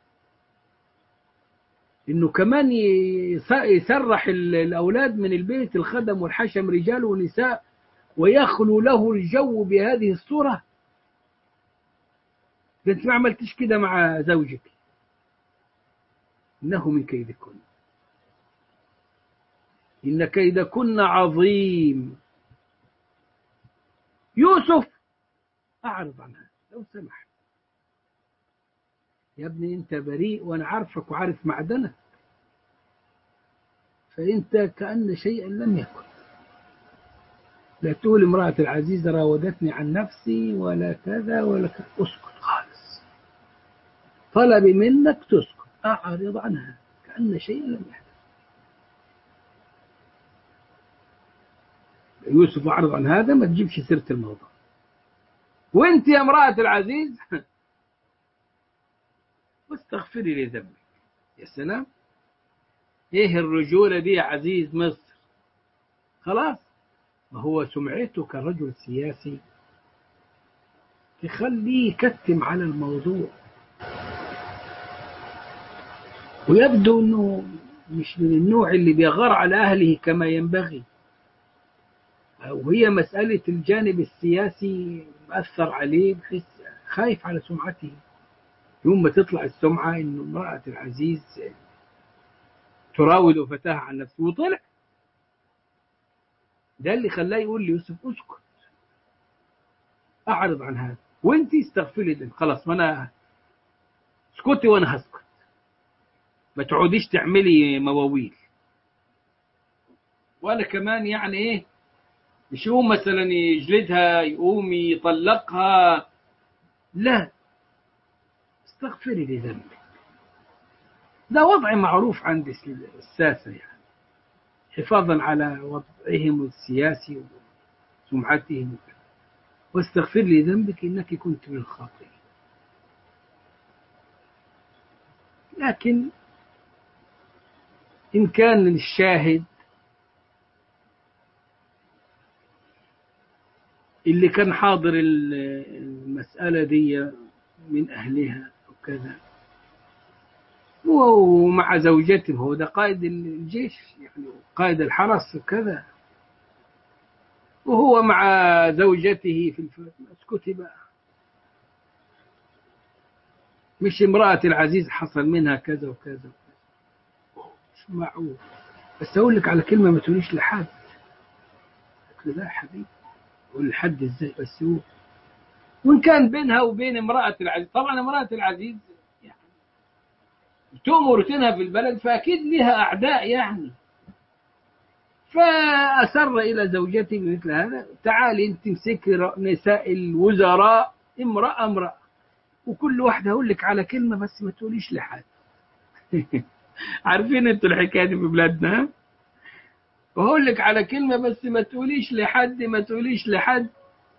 إنه كمان يسرح الأولاد من البيت، الخدم والحشم رجال ونساء، ويخلو له الجو بهذه الصورة؟ أنت ما عملتش كده مع زوجك. إنه من كيدكن، إن كيدكن عظيم. يوسف أعرض عنها لو سمحت، يا ابني أنت بريء وأنا عارفك وعارف معدنك، فأنت كأن شيئا لم يكن. لا تقول امرأة العزيز راودتني عن نفسي ولا كذا ولا كذا. اسكت خالص، طلبي منك تسكت، أعرض عنها كأن شيئا لم يحدث. يوسف أعرض عن هذا، ما تجيبش سيرة الموضوع. وانت يا امرأة العزيز واستغفري لذنبك. يا سلام، ايه الرجولة دي يا عزيز مصر؟ خلاص، ما هو سمعته كرجل سياسي تخليه يكتم على الموضوع، ويبدو انه مش من النوع اللي بيغار على اهله كما ينبغي. وهي مسألة الجانب السياسي مأثر عليه، بحيث خايف على سمعته. يوم ما تطلع السمعة إنه امرأة العزيز تراود فتاها عن نفسه، وطلع ده اللي خلاه يقول ليوسف اسكت، أعرض عن هذا، وانت استغفري لي. خلاص، ما أنا اسكتي وأنا هسكت، ما تعوديش تعملي مواويل. وأنا كمان يعني إيه، مش يقوم مثلا يجلدها يقوم يطلقها، لا، استغفري لذنبك. ده وضع معروف عند الساسة، يعني حفاظا على وضعهم السياسي وسمعتهم. واستغفر لي ذنبك إنك كنت من الخاطئين. لكن إن كان الشاهد اللي كان حاضر المسألة دي من أهلها وكذا، ومع زوجته، هو ده قائد الجيش يعني قائد الحرس وكذا، وهو مع زوجته في الفرد. اسكتي بقى، مش امرأة العزيز حصل منها كذا وكذا وكذا، مش معقول. بس أقول لك على كلمة ما تقوليش لحد. قلت له لا يا حبيبي، قول لحد إزاي؟ بس هو وإن كان بينها وبين امرأة العزيز، طبعا امرأة العزيز يعني تؤمر روتينها في البلد، فأكيد لها أعداء يعني. فأسر إلى زوجته بمثل هذا: تعالي أنت امسكي نساء الوزراء امرأة امرأة، وكل واحدة أقول لك على كلمة بس ما تقوليش لحد. عارفين انتوا الحكاية دي في بلادنا؟ وهقول لك على كلمة بس ما تقوليش لحد، ما تقوليش لحد.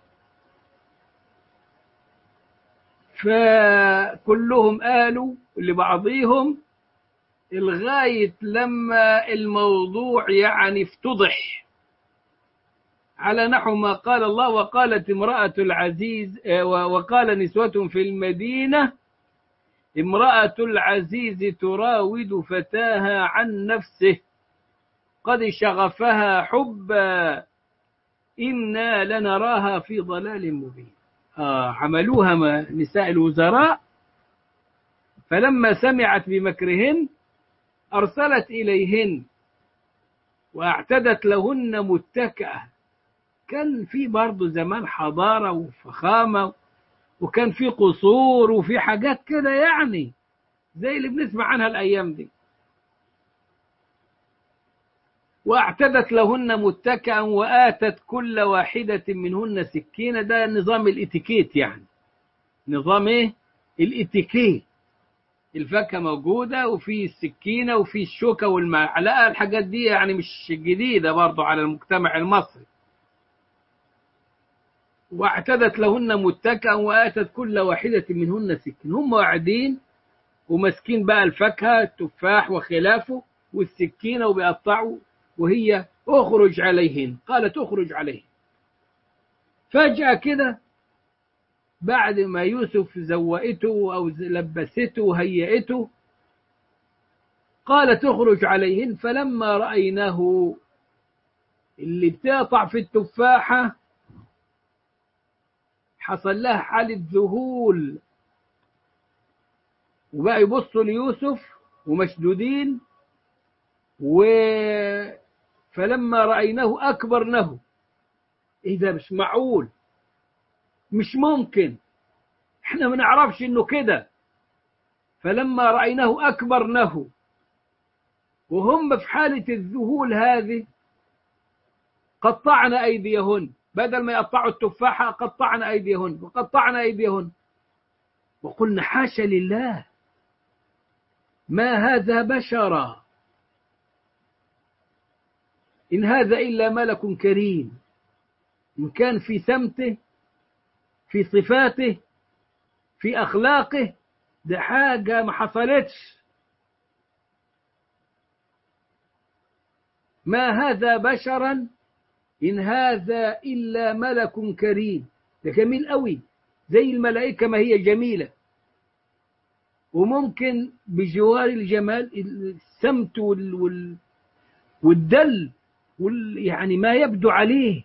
فكلهم قالوا لبعضهم لغاية لما الموضوع يعني افتضح على نحو ما قال الله: وقالت امرأة العزيز، وقال نسوة في المدينة امرأة العزيز تراود فتاها عن نفسه قد شغفها حبا إنا لنراها في ضلال مبين. آه عملوها نساء الوزراء، فلما سمعت بمكرهن أرسلت إليهن وأعتدت لهن متكأة. كان في برضه زمان حضارة وفخامة، وكان في قصور وفي حاجات كده يعني زي اللي بنسمع عنها الأيام دي. وأعتدت لهن متكئا وآتت كل واحدة منهن سكينة. ده نظام الاتيكيت يعني، نظام ايه؟ الاتيكيت. الفاكهة موجودة وفي السكينة وفي الشوكة والمعلقة، الحاجات دي يعني مش جديدة برضو على المجتمع المصري. واعتدت لهن متكئا وآتت كل واحدة منهن سكين. هم قاعدين وماسكين بقى الفاكهة، التفاح وخلافه والسكينة وبيقطعوا، وهي اخرج عليهن. قالت اخرج عليهن. فجأة كده بعد ما يوسف زوئته أو لبسته وهيئته قالت اخرج عليهن. فلما رأيناه اللي بتقطع في التفاحة حصل لها حالة ذهول، وبقى يبصوا ليوسف ومشدودين. و فلما رأيناه أكبرنه. إيه ده؟ مش معقول، مش ممكن، احنا ما نعرفش انه كده. فلما رأيناه أكبرنه. وهم في حالة الذهول هذه قطعنا أيديهن، بدل ما يقطعوا التفاحة قطعنا أيديهن وقطعنا أيديهن وقلنا حاشا لله ما هذا بشرا إن هذا إلا ملك كريم. إن كان في سمته، في صفاته، في أخلاقه، ده حاجة ما حصلتش. ما هذا بشرا إن هذا إلا ملك كريم. ده جميل قوي زي الملائكة ما هي جميلة. وممكن بجوار الجمال السمت وال وال والدل وال يعني ما يبدو عليه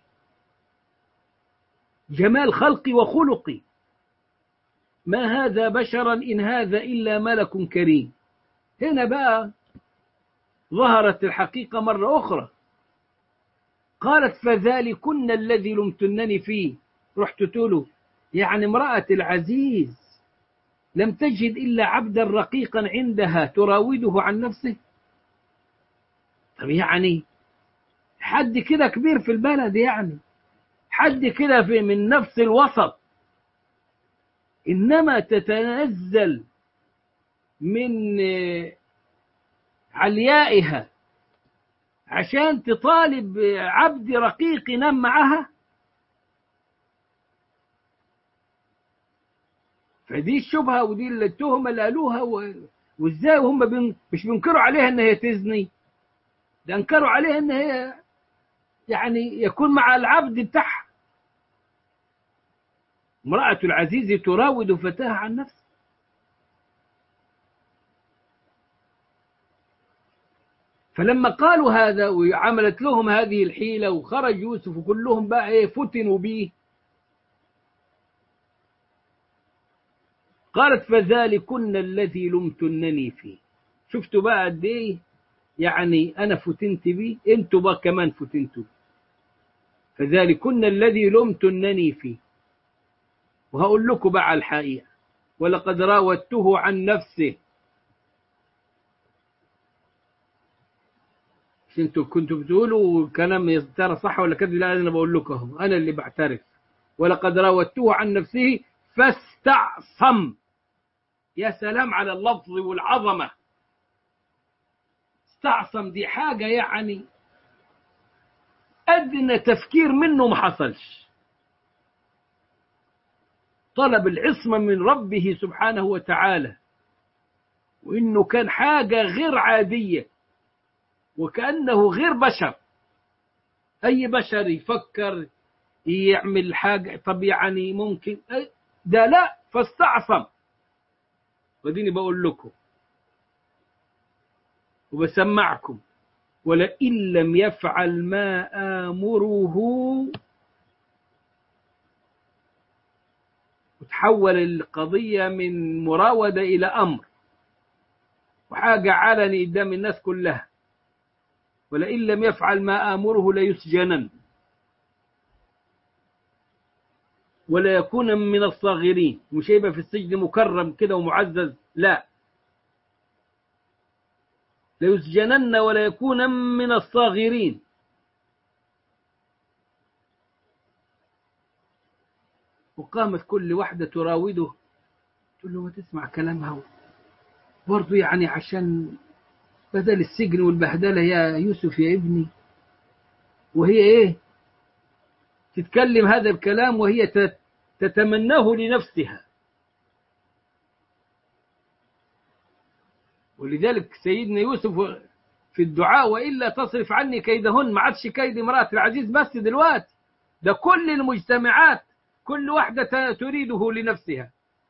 جمال خلقي وخلقي. ما هذا بشرا إن هذا إلا ملك كريم. هنا بقى ظهرت الحقيقة مرة أخرى. قالت فذلكن الذي لمتنني فيه. رحت تقوله يعني امرأة العزيز لم تجد إلا عبدا رقيقا عندها تراوده عن نفسه. طب يعني حد كده كبير في البلد، يعني حد كده في من نفس الوسط، إنما تتنزل من عليائها عشان تطالب عبد رقيق ينام معها. فدي الشبهة ودي التهمة اللي قالوها. وازاي وهم بين مش بينكروا عليها ان هي تزني، ده انكروا عليها ان هي يعني يكون مع العبد بتاعها. امرأة العزيز تراود فتاها عن نفسه. فلما قالوا هذا وعملت لهم هذه الحيلة وخرج يوسف وكلهم بقى إيه فتنوا به، قالت فذلكن الذي لمتنني فيه. شفتوا بقى قد إيه يعني أنا فتنت بيه، أنتوا بقى كمان فتنتوا. فذلكن الذي لمتنني فيه. وهقول لكم بقى الحقيقة، ولقد راودته عن نفسه. انتوا كنتوا بتقولوا كلام ترى صح ولا كذب؟ لا انا بقول لكم اهو، انا اللي بعترف. ولقد راودته عن نفسه فاستعصم. يا سلام على اللفظ والعظمة. استعصم دي حاجة يعني أدنى تفكير منه ما حصلش. طلب العصمة من ربه سبحانه وتعالى، وإنه كان حاجة غير عادية، وكأنه غير بشر. أي بشر يفكر يعمل حاجة طب يعني ممكن، ده لا، فاستعصم. وديني بقول لكم وبسمعكم، ولئن لم يفعل ما آمره. وتحول القضية من مراودة إلى أمر، وحاجة علني قدام الناس كلها. ولئن لم يفعل ما آمره ليسجنن ولا يكون من الصاغرين. مش هيبقى في السجن مكرم كده ومعزز، لا، ليسجنن ولا يكون من الصاغرين. وقامت كل واحدة تراوده، تقول له ما تسمع كلامها برضو، يعني عشان بدل السجن والبهدلة يا يوسف يا ابني. وهي ايه تتكلم هذا الكلام وهي تتمناه لنفسها. ولذلك سيدنا يوسف في الدعاء وإلا تصرف عني كيدهن، ما عادش كيد امرأة العزيز بس دلوقتي، ده كل المجتمعات كل واحدة تريده لنفسها.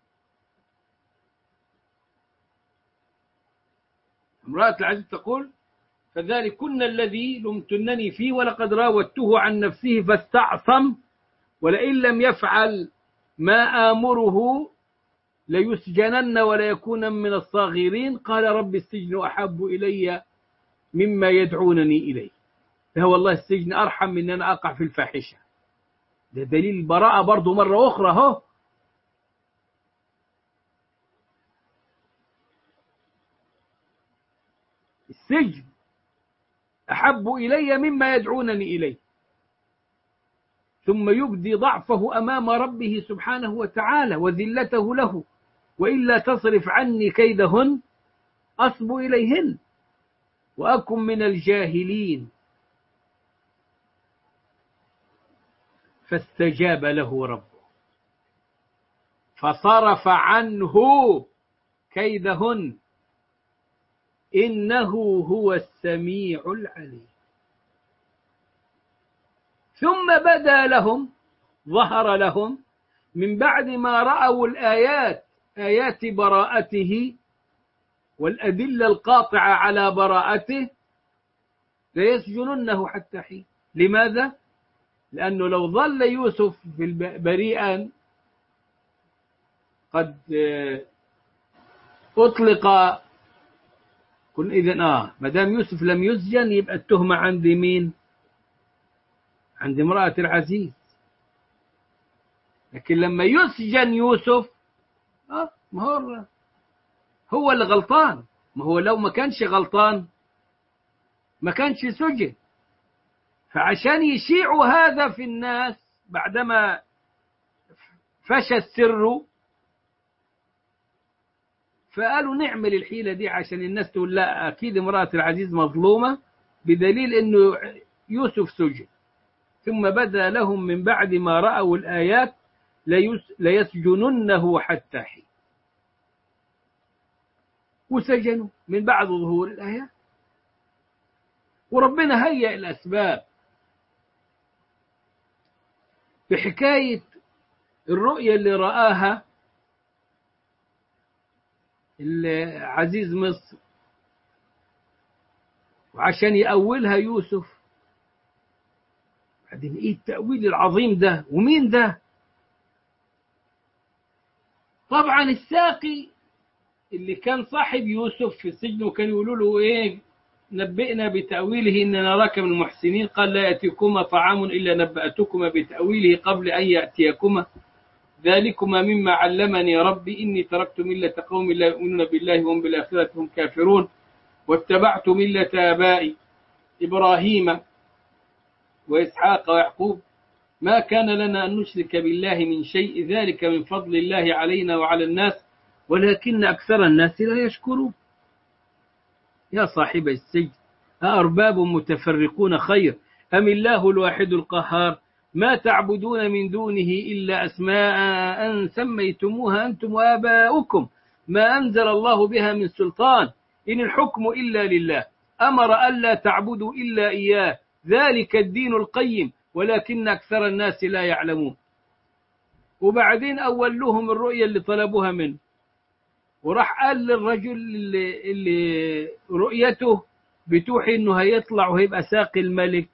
امرأة العزيز تقول فذلكن الذي لمتنني فيه ولقد راودته عن نفسه فاستعصم ولئن لم يفعل ما آمره ليسجنن ولا يكون من الصاغرين. قال رب السجن أحب إلي مما يدعونني إليه. ده والله السجن أرحم من أن أقع في الفاحشة. ده دليل البراءة برضو مرة أخرى هو. السجن أحب إلي مما يدعونني إليه. ثم يبدي ضعفه أمام ربه سبحانه وتعالى وذلته له، وإلا تصرف عني كيدهن أصب إليهن وأكن من الجاهلين. فاستجاب له ربه فصرف عنه كيدهن إنه هو السميع العليم. ثم بدا لهم، ظهر لهم من بعد ما رأوا الآيات، آيات براءته والأدلة القاطعة على براءته، ليسجننه حتى حين. لماذا؟ لأنه لو ظل يوسف بريئا قد أطلق، كن إذن آه ما دام يوسف لم يسجن يبقى التهمة عند مين؟ عند امرأة العزيز. لكن لما يسجن يوسف آه ما هو هو اللي غلطان. ما هو لو ما كانش غلطان ما كانش سجن. فعشان يشيعوا هذا في الناس بعدما فشى السر، فقالوا نعمل الحيلة دي عشان الناس تقول لا أكيد امرأة العزيز مظلومة، بدليل أنه يوسف سجن. ثم بدا لهم من بعد ما رأوا الآيات ليسجننه حتى حين. وسجنوا من بعد ظهور الآيات. وربنا هيئ الأسباب. بحكاية الرؤية اللي رآها عزيز مصر، وعشان يأولها يوسف. بعدين إيه التأويل العظيم ده؟ ومين ده؟ طبعا الساقي اللي كان صاحب يوسف في السجن وكان يقولوا له إيه نبئنا بتأويله إن نراك من المحسنين، قال لا يأتيكما طعام إلا نبأتكما بتأويله قبل أن يأتيكما ذلكما مما علمني ربي إني تركت ملة قوم لا يؤمنون بالله وهم بالآخرة هم كافرون واتبعت ملة آبائي إبراهيم وإسحاق ويعقوب ما كان لنا أن نشرك بالله من شيء ذلك من فضل الله علينا وعلى الناس ولكن أكثر الناس لا يشكرون. يا صاحب السجن أأرباب متفرقون خير أم الله الواحد القهار ما تعبدون من دونه إلا أسماء سميتموها أنتم وآباؤكم ما أنزل الله بها من سلطان إن الحكم إلا لله أمر ألا تعبدوا إلا إياه ذلك الدين القيم ولكن أكثر الناس لا يعلمون. وبعدين أول لهم الرؤية اللي طلبوها منه، وراح قال للرجل اللي, اللي رؤيته بتوحي إنه هيطلع وهيبقى ساقي الملك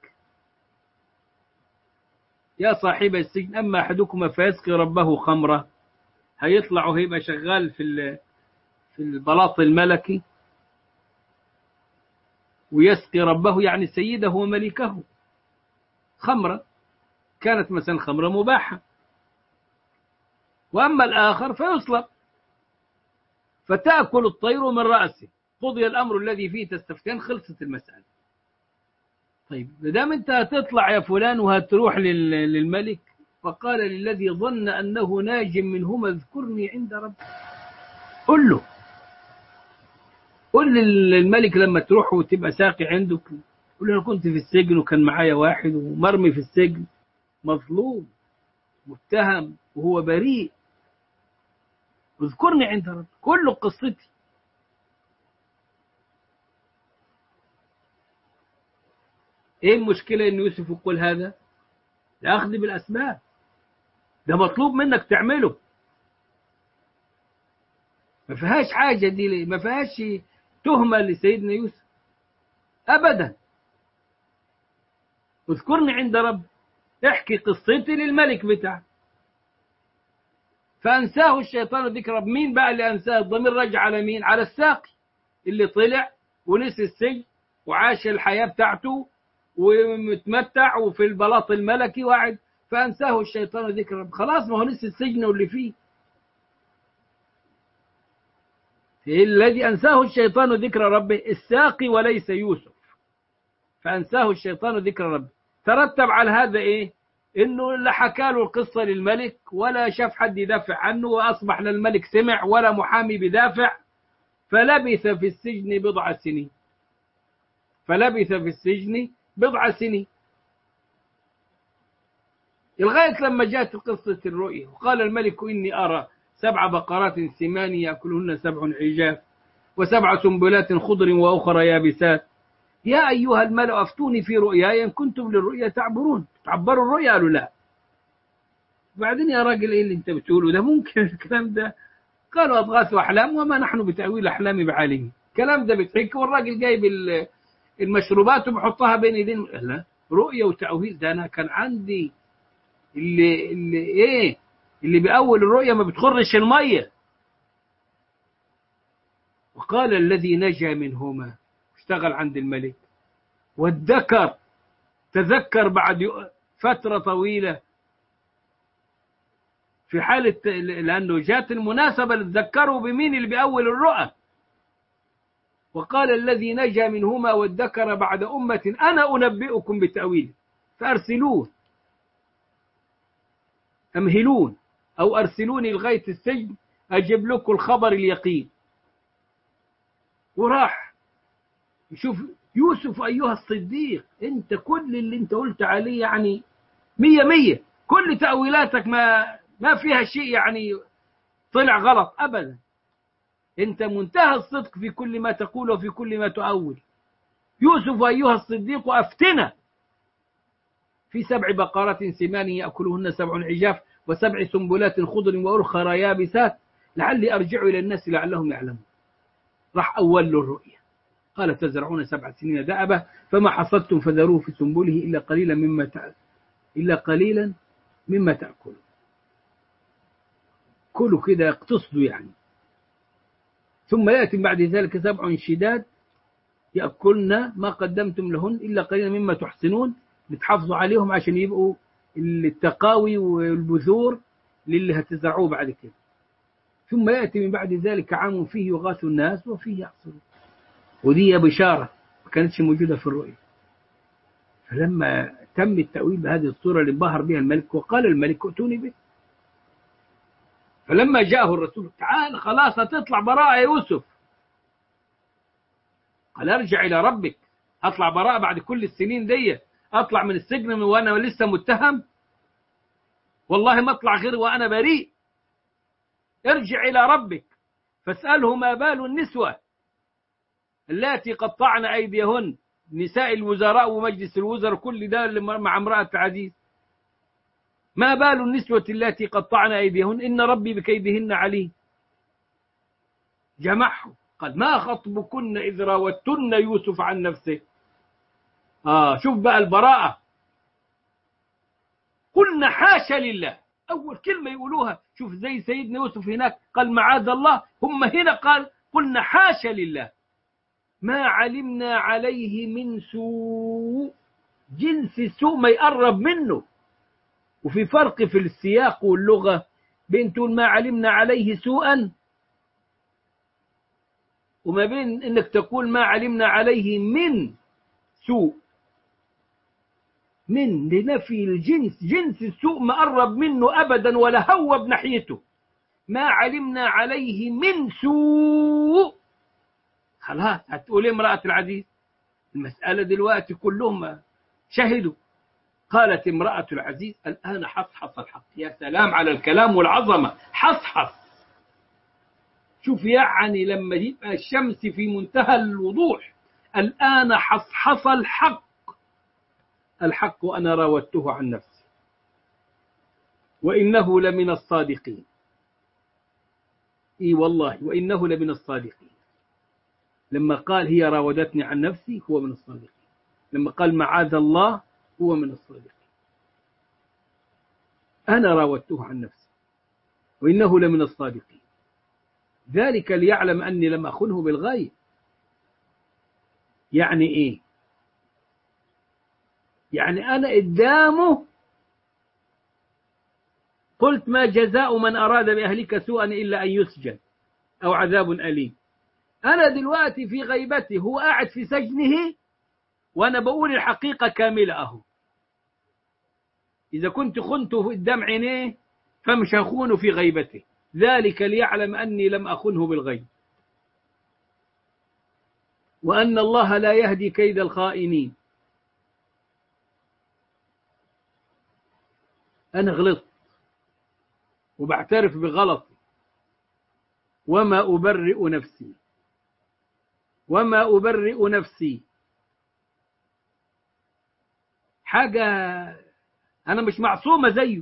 يا صاحب السجن أما أحدكما فيسقي ربه خمرة، هيطلع وهيبقى شغال في في البلاط الملكي ويسقي ربه يعني سيده وملكه خمرة، كانت مثلا خمرة مباحة. وأما الآخر فيصلب فتأكل الطير من رأسه قضي الأمر الذي فيه تستفتين، خلصت المسألة. طيب مدام أنت هتطلع يا فلان وهتروح للملك، فقال للذي ظن أنه ناج منهما اذكرني عند ربي. قل له قل للملك لما تروح وتبقى ساقي عندك، قل له أنا كنت في السجن وكان معايا واحد ومرمي في السجن مظلوم متهم وهو بريء، اذكرني عند ربي كل قصتي. ايه المشكلة ان يوسف يقول هذا؟ الأخذ بالأسباب، ده مطلوب منك تعمله، ما فيهاش حاجة دي، ما فيهاش تهمة لسيدنا يوسف أبدا. اذكرني عند رب، احكي قصتي للملك بتاعك. فأنساه الشيطان ذكر رب. مين بقى اللي أنساه؟ الضمير رجع على مين؟ على الساقي اللي طلع ونسي السجن وعاش الحياة بتاعته ومتمتع وفي البلاط الملكي واحد، فأنساه الشيطان ذكر رب. خلاص ما هو نسي السجن واللي فيه. الذي أنساه الشيطان ذكر ربه الساقي وليس يوسف، فأنساه الشيطان ذكر ربه. ترتب على هذا إيه؟ إنه لا حكى له القصة للملك ولا شاف حد يدافع عنه، وأصبح للملك سمع ولا محامي بدافع، فلبث في السجن بضع سنين. فلبث في السجن بضع سنين لغاية لما جاءت قصة الرؤيا. وقال الملك إني أرى سبع بقرات سمان يأكلهن سبع عجاف وسبع سنبلات خضر وأخرى يابسات يا أيها الملأ أفتوني في رؤياي إن كنتم للرؤيا تعبرون. تعبروا الرؤيا؟ قالوا لا. بعدين يا راجل إيه اللي أنت بتقوله ده؟ ممكن الكلام ده؟ قالوا أضغاث أحلام وما نحن بتأويل أحلام بعالمين. الكلام ده بتحكي والراجل جايب المشروبات وبحطها بين ايدين. لا، رؤية وتأويل ده أنا كان عندي اللي اللي إيه اللي بأول الرؤية ما بتخرش المية. وقال الذي نجا منهما اشتغل عند الملك وادكر، تذكر بعد فترة طويلة في حالة، لأنه جات المناسبة لتذكروا بمين اللي بأول الرؤى. وقال الذي نجا منهما وادكر بعد أمة أنا أنبئكم بتأويله فأرسلوه أمهلون أو أرسلوني لغاية السجن أجيب لكم الخبر اليقين. وراح يشوف يوسف أيها الصديق، أنت كل اللي أنت قلت عليه يعني مية مية، كل تأويلاتك ما ما فيها شيء يعني طلع غلط أبدا، أنت منتهى الصدق في كل ما تقول وفي كل ما تؤول. يوسف أيها الصديق أفتنا في سبع بقرات سمان يأكلهن سبع عجاف وسبع سنبلات خضر وأخرى يابسات لعلي أرجع إلى الناس لعلهم يعلمون. راح أول له الرؤيا، قال تزرعون سبع سنين دأبا فما حصدتم فذروه في سنبله إلا قليلا مما تأكل إلا قليلا مما تأكلون. كلوا كده اقتصدوا يعني. ثم يأتي بعد ذلك سبع شداد يأكلن ما قدمتم لهن إلا قليلا مما تحسنون، بتحافظوا عليهم عشان يبقوا التقاوي والبذور للي هتزرعوه بعد كده. ثم يأتي من بعد ذلك عام فيه يغاث الناس وفيه يحصدون. ودي بشارة ما كانتش موجودة في الرؤيا. فلما تم التأويل بهذه الصورة اللي انبهر بها الملك، وقال الملك ائتوني به. فلما جاءه الرسول تعال خلاص هتطلع براءة يا يوسف، قال ارجع إلى ربك. أطلع براءة بعد كل السنين دي؟ أطلع من السجن وأنا لسه متهم؟ والله ما أطلع غير وأنا بريء. ارجع إلى ربك فاسأله ما بال النسوة اللاتي قطعن أيديهن، نساء الوزراء ومجلس الوزراء كل ده اللي مع امرأة العزيز. ما بال النسوة التي قطعن أيديهن إن ربي بكيدهن عليم. جمعه قال ما خطبكن إذ راوتن يوسف عن نفسه. آه شوف بقى البراءة. قلنا حاشا لله، أول كلمة يقولوها. شوف زي سيدنا يوسف هناك قال معاذ الله، هم هنا قال قلنا حاشا لله ما علمنا عليه من سوء. جنس السوء ما يقرب منه. وفي فرق في السياق واللغة بين تقول ما علمنا عليه سوءا وما بين انك تقول ما علمنا عليه من سوء. من لنفي الجنس، جنس السوء ما قرب منه أبدا ولا هو بناحيته. ما علمنا عليه من سوء. خلاص هتقول امرأة العزيز المسألة دلوقتي كلهم شهدوا. قالت امرأة العزيز الآن حصحص الحق. يا سلام على الكلام والعظمة، حصحص. شوف يعني لما يبقى الشمس في منتهى الوضوح. الآن حصحص الحق. الحق أنا راودته عن نفسي وإنه لمن الصادقين. إي والله وإنه لمن الصادقين. لما قال هي راودتني عن نفسي هو من الصادقين. لما قال معاذ الله هو من الصادقين. أنا راودته عن نفسي وإنه لمن الصادقين. ذلك ليعلم أني لم أخنه بالغيب. يعني إيه؟ يعني أنا قدامه قلت ما جزاء من أراد بأهلك سوءا إلا أن يسجن أو عذاب أليم. أنا دلوقتي في غيبتي، هو قاعد في سجنه وأنا بقول الحقيقة كاملة أهو. إذا كنت خنته قدام عينيه فمش هخونه في غيبته. ذلك ليعلم أني لم أخنه بالغيب وأن الله لا يهدي كيد الخائنين. أنا غلطت وبعترف بغلطي وما أبرئ نفسي وما أبرئ نفسي. حاجة أنا مش معصومة زيه.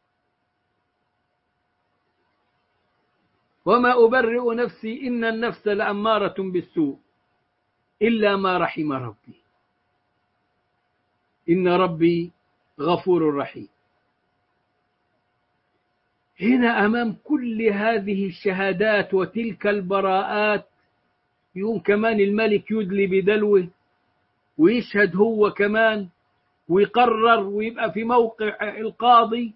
وما أبرئ نفسي إن النفس لأمارة بالسوء إلا ما رحم ربي إن ربي غفور رحيم. هنا أمام كل هذه الشهادات وتلك البراءات يقوم كمان الملك يدلي بدلوه ويشهد هو كمان ويقرر ويبقى في موقع القاضي.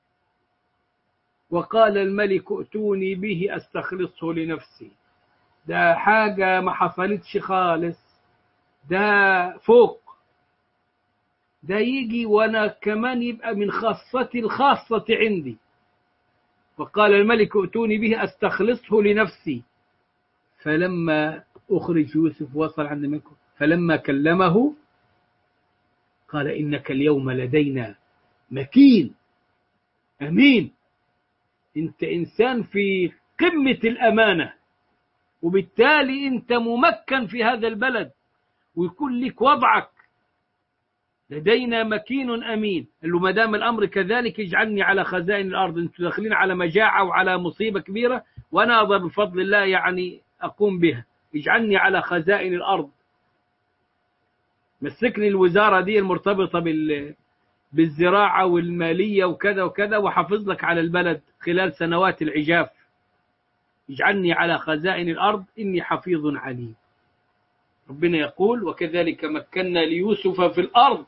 وقال الملك ائتوني به أستخلصه لنفسي. ده حاجة ما حصلتش خالص، ده فوق، ده يجي وأنا كمان يبقى من خاصتي الخاصة عندي. وقال الملك ائتوني به أستخلصه لنفسي. فلما أخرج يوسف وصل عند منكم فلما كلمه قال إنك اليوم لدينا مكين أمين. أنت إنسان في قمة الأمانة وبالتالي أنت ممكن في هذا البلد ويكون لك وضعك. لدينا مكين أمين. قال له ما دام الأمر كذلك اجعلني على خزائن الأرض. أنتم داخلين على مجاعة وعلى مصيبة كبيرة وأنا أقدر بفضل الله يعني أقوم بها. اجعلني على خزائن الأرض مسكني الوزارة دي المرتبطة بال بالزراعة والمالية وكذا وكذا، وحافظ لك على البلد خلال سنوات العجاف، اجعلني على خزائن الأرض إني حفيظ عليم. ربنا يقول: وكذلك مكنا ليوسف في الأرض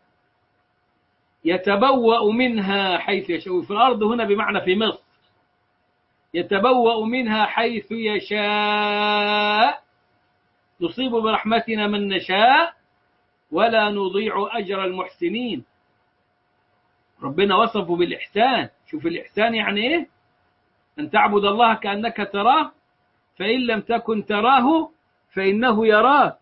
يتبوأ منها حيث يشاء. في الأرض هنا بمعنى في مصر، يتبوأ منها حيث يشاء، نصيب برحمتنا من نشاء ولا نضيع أجر المحسنين. ربنا وصفه بالإحسان. شوف الإحسان يعني إيه؟ أن تعبد الله كأنك تراه، فإن لم تكن تراه فإنه يراك.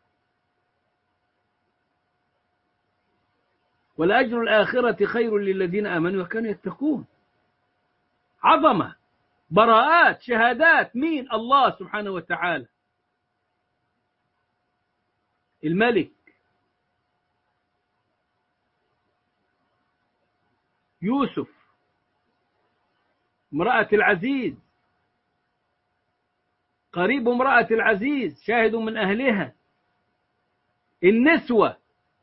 والأجر الآخرة خير للذين آمنوا وكانوا يتقون. عظمة، براءات، شهادات. مين؟ الله سبحانه وتعالى، الملك. يوسف، امرأة العزيز، قريب امرأة العزيز، شاهد من أهلها. النسوة،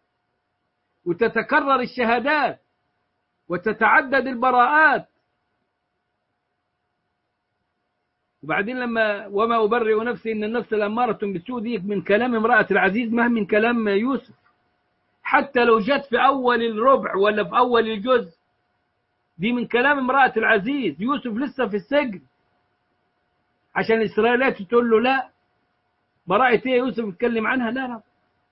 وتتكرر الشهادات وتتعدد البراءات. وبعدين لما وما أبرئ نفسي إن النفس لأمارة بالسوء، دي من كلام امرأة العزيز ما من كلام يوسف. حتى لو جت في أول الربع ولا في أول الجزء، دي من كلام امرأة العزيز. يوسف لسه في السجن، عشان الإسرائيليات تقول له لا، براءة ايه يوسف يتكلم عنها؟ لا لا.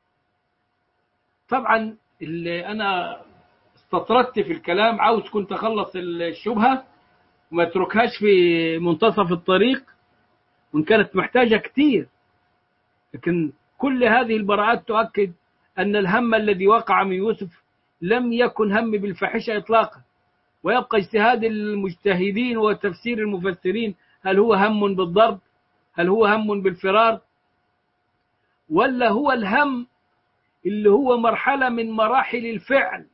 طبعا اللي أنا استطردت في الكلام، عاوز كنت أخلص الشبهة وما اتركهاش في منتصف الطريق، وإن كانت محتاجة كتير. لكن كل هذه البراءات تؤكد أن الهم الذي وقع من يوسف لم يكن هم بالفاحشة إطلاقا. ويبقى اجتهاد المجتهدين وتفسير المفسرين، هل هو هم بالضرب؟ هل هو هم بالفرار؟ ولا هو الهم اللي هو مرحلة من مراحل الفعل؟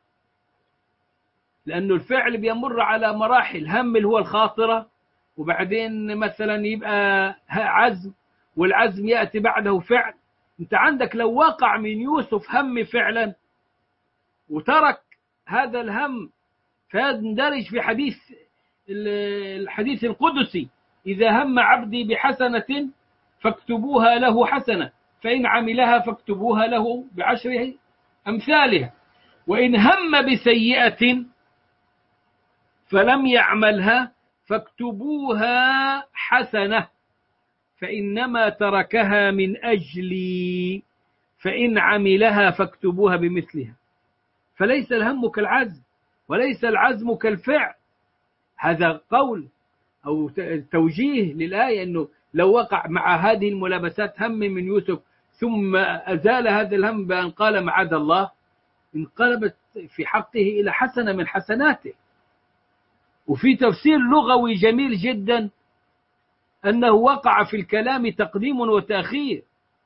لأنه الفعل بيمر على مراحل. هم اللي هو الخاطرة، وبعدين مثلا يبقى عزم، والعزم يأتي بعده فعل. انت عندك لو وقع من يوسف هم فعلا وترك هذا الهم، فيندرج في حديث الحديث القدسي: إذا هم عبدي بحسنة فاكتبوها له حسنة، فإن عملها فاكتبوها له بعشر أمثالها، وإن هم بسيئة فلم يعملها فاكتبوها حسنة، فإنما تركها من أجلي، فإن عملها فاكتبوها بمثلها. فليس الهم كالعزم، وليس العزم كالفعل. هذا قول أو توجيه للآية، أنه لو وقع مع هذه الملابسات هم من يوسف ثم أزال هذا الهم بأن قال معاذ الله، انقلبت في حقه إلى حسنة من حسناته. وفي تفسير لغوي جميل جدا أنه وقع في الكلام تقديم وتأخير.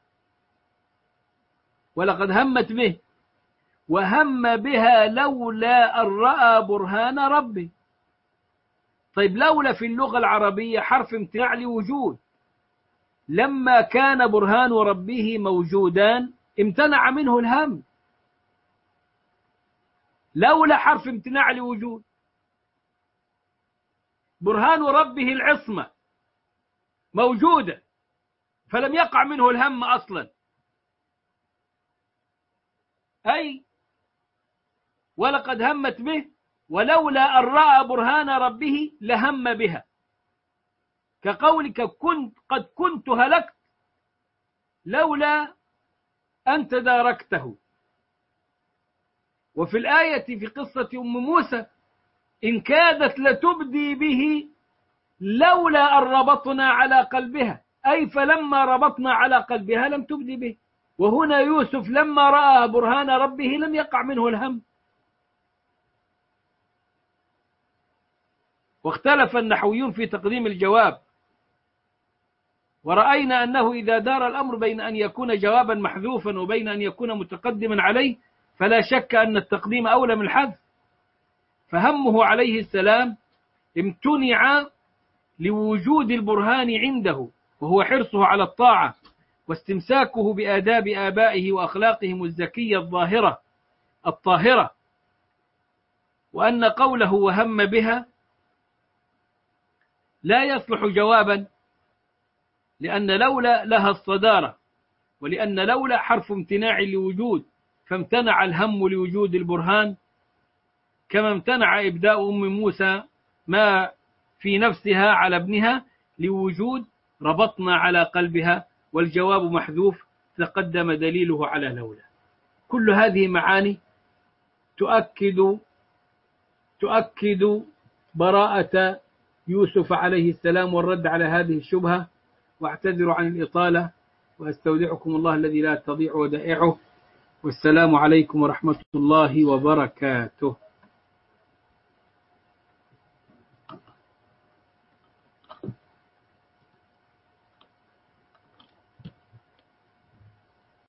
ولقد همت به وهم بها لولا أن رأى برهان ربه. طيب، لولا في اللغة العربية حرف امتناع لوجود. لما كان برهان ربه موجودا امتنع منه الهم. لولا حرف امتناع لوجود. برهان ربه العصمة موجودة، فلم يقع منه الهم أصلا. أي ولقد همت به ولولا أن رأى برهان ربه لهم بها، كقولك كنت قد كنت هلكت لولا أن تداركته. وفي الآية في قصة أم موسى: إن كادت لتبدي به لولا أن ربطنا على قلبها، أي فلما ربطنا على قلبها لم تبدي به. وهنا يوسف لما رأى برهان ربه لم يقع منه الهم. واختلف النحويون في تقديم الجواب، ورأينا أنه إذا دار الأمر بين أن يكون جوابا محذوفا وبين أن يكون متقدما عليه، فلا شك أن التقديم أولى من الحذف. فهمه عليه السلام امتنع لوجود البرهان عنده، وهو حرصه على الطاعة، واستمساكه بآداب آبائه وأخلاقهم الزكية الظاهرة الطاهرة، وأن قوله وهم بها لا يصلح جوابا، لأن لولا لها الصدارة، ولأن لولا حرف امتناع لوجود، فامتنع الهم لوجود البرهان، كما امتنع إبداء أم موسى ما في نفسها على ابنها لوجود ربطنا على قلبها، والجواب محذوف تقدم دليله على لولا. كل هذه معاني تؤكد تؤكد براءة يوسف عليه السلام والرد على هذه الشبهة. واعتذر عن الإطالة، وأستودعكم الله الذي لا تضيع ودائعه، والسلام عليكم ورحمة الله وبركاته.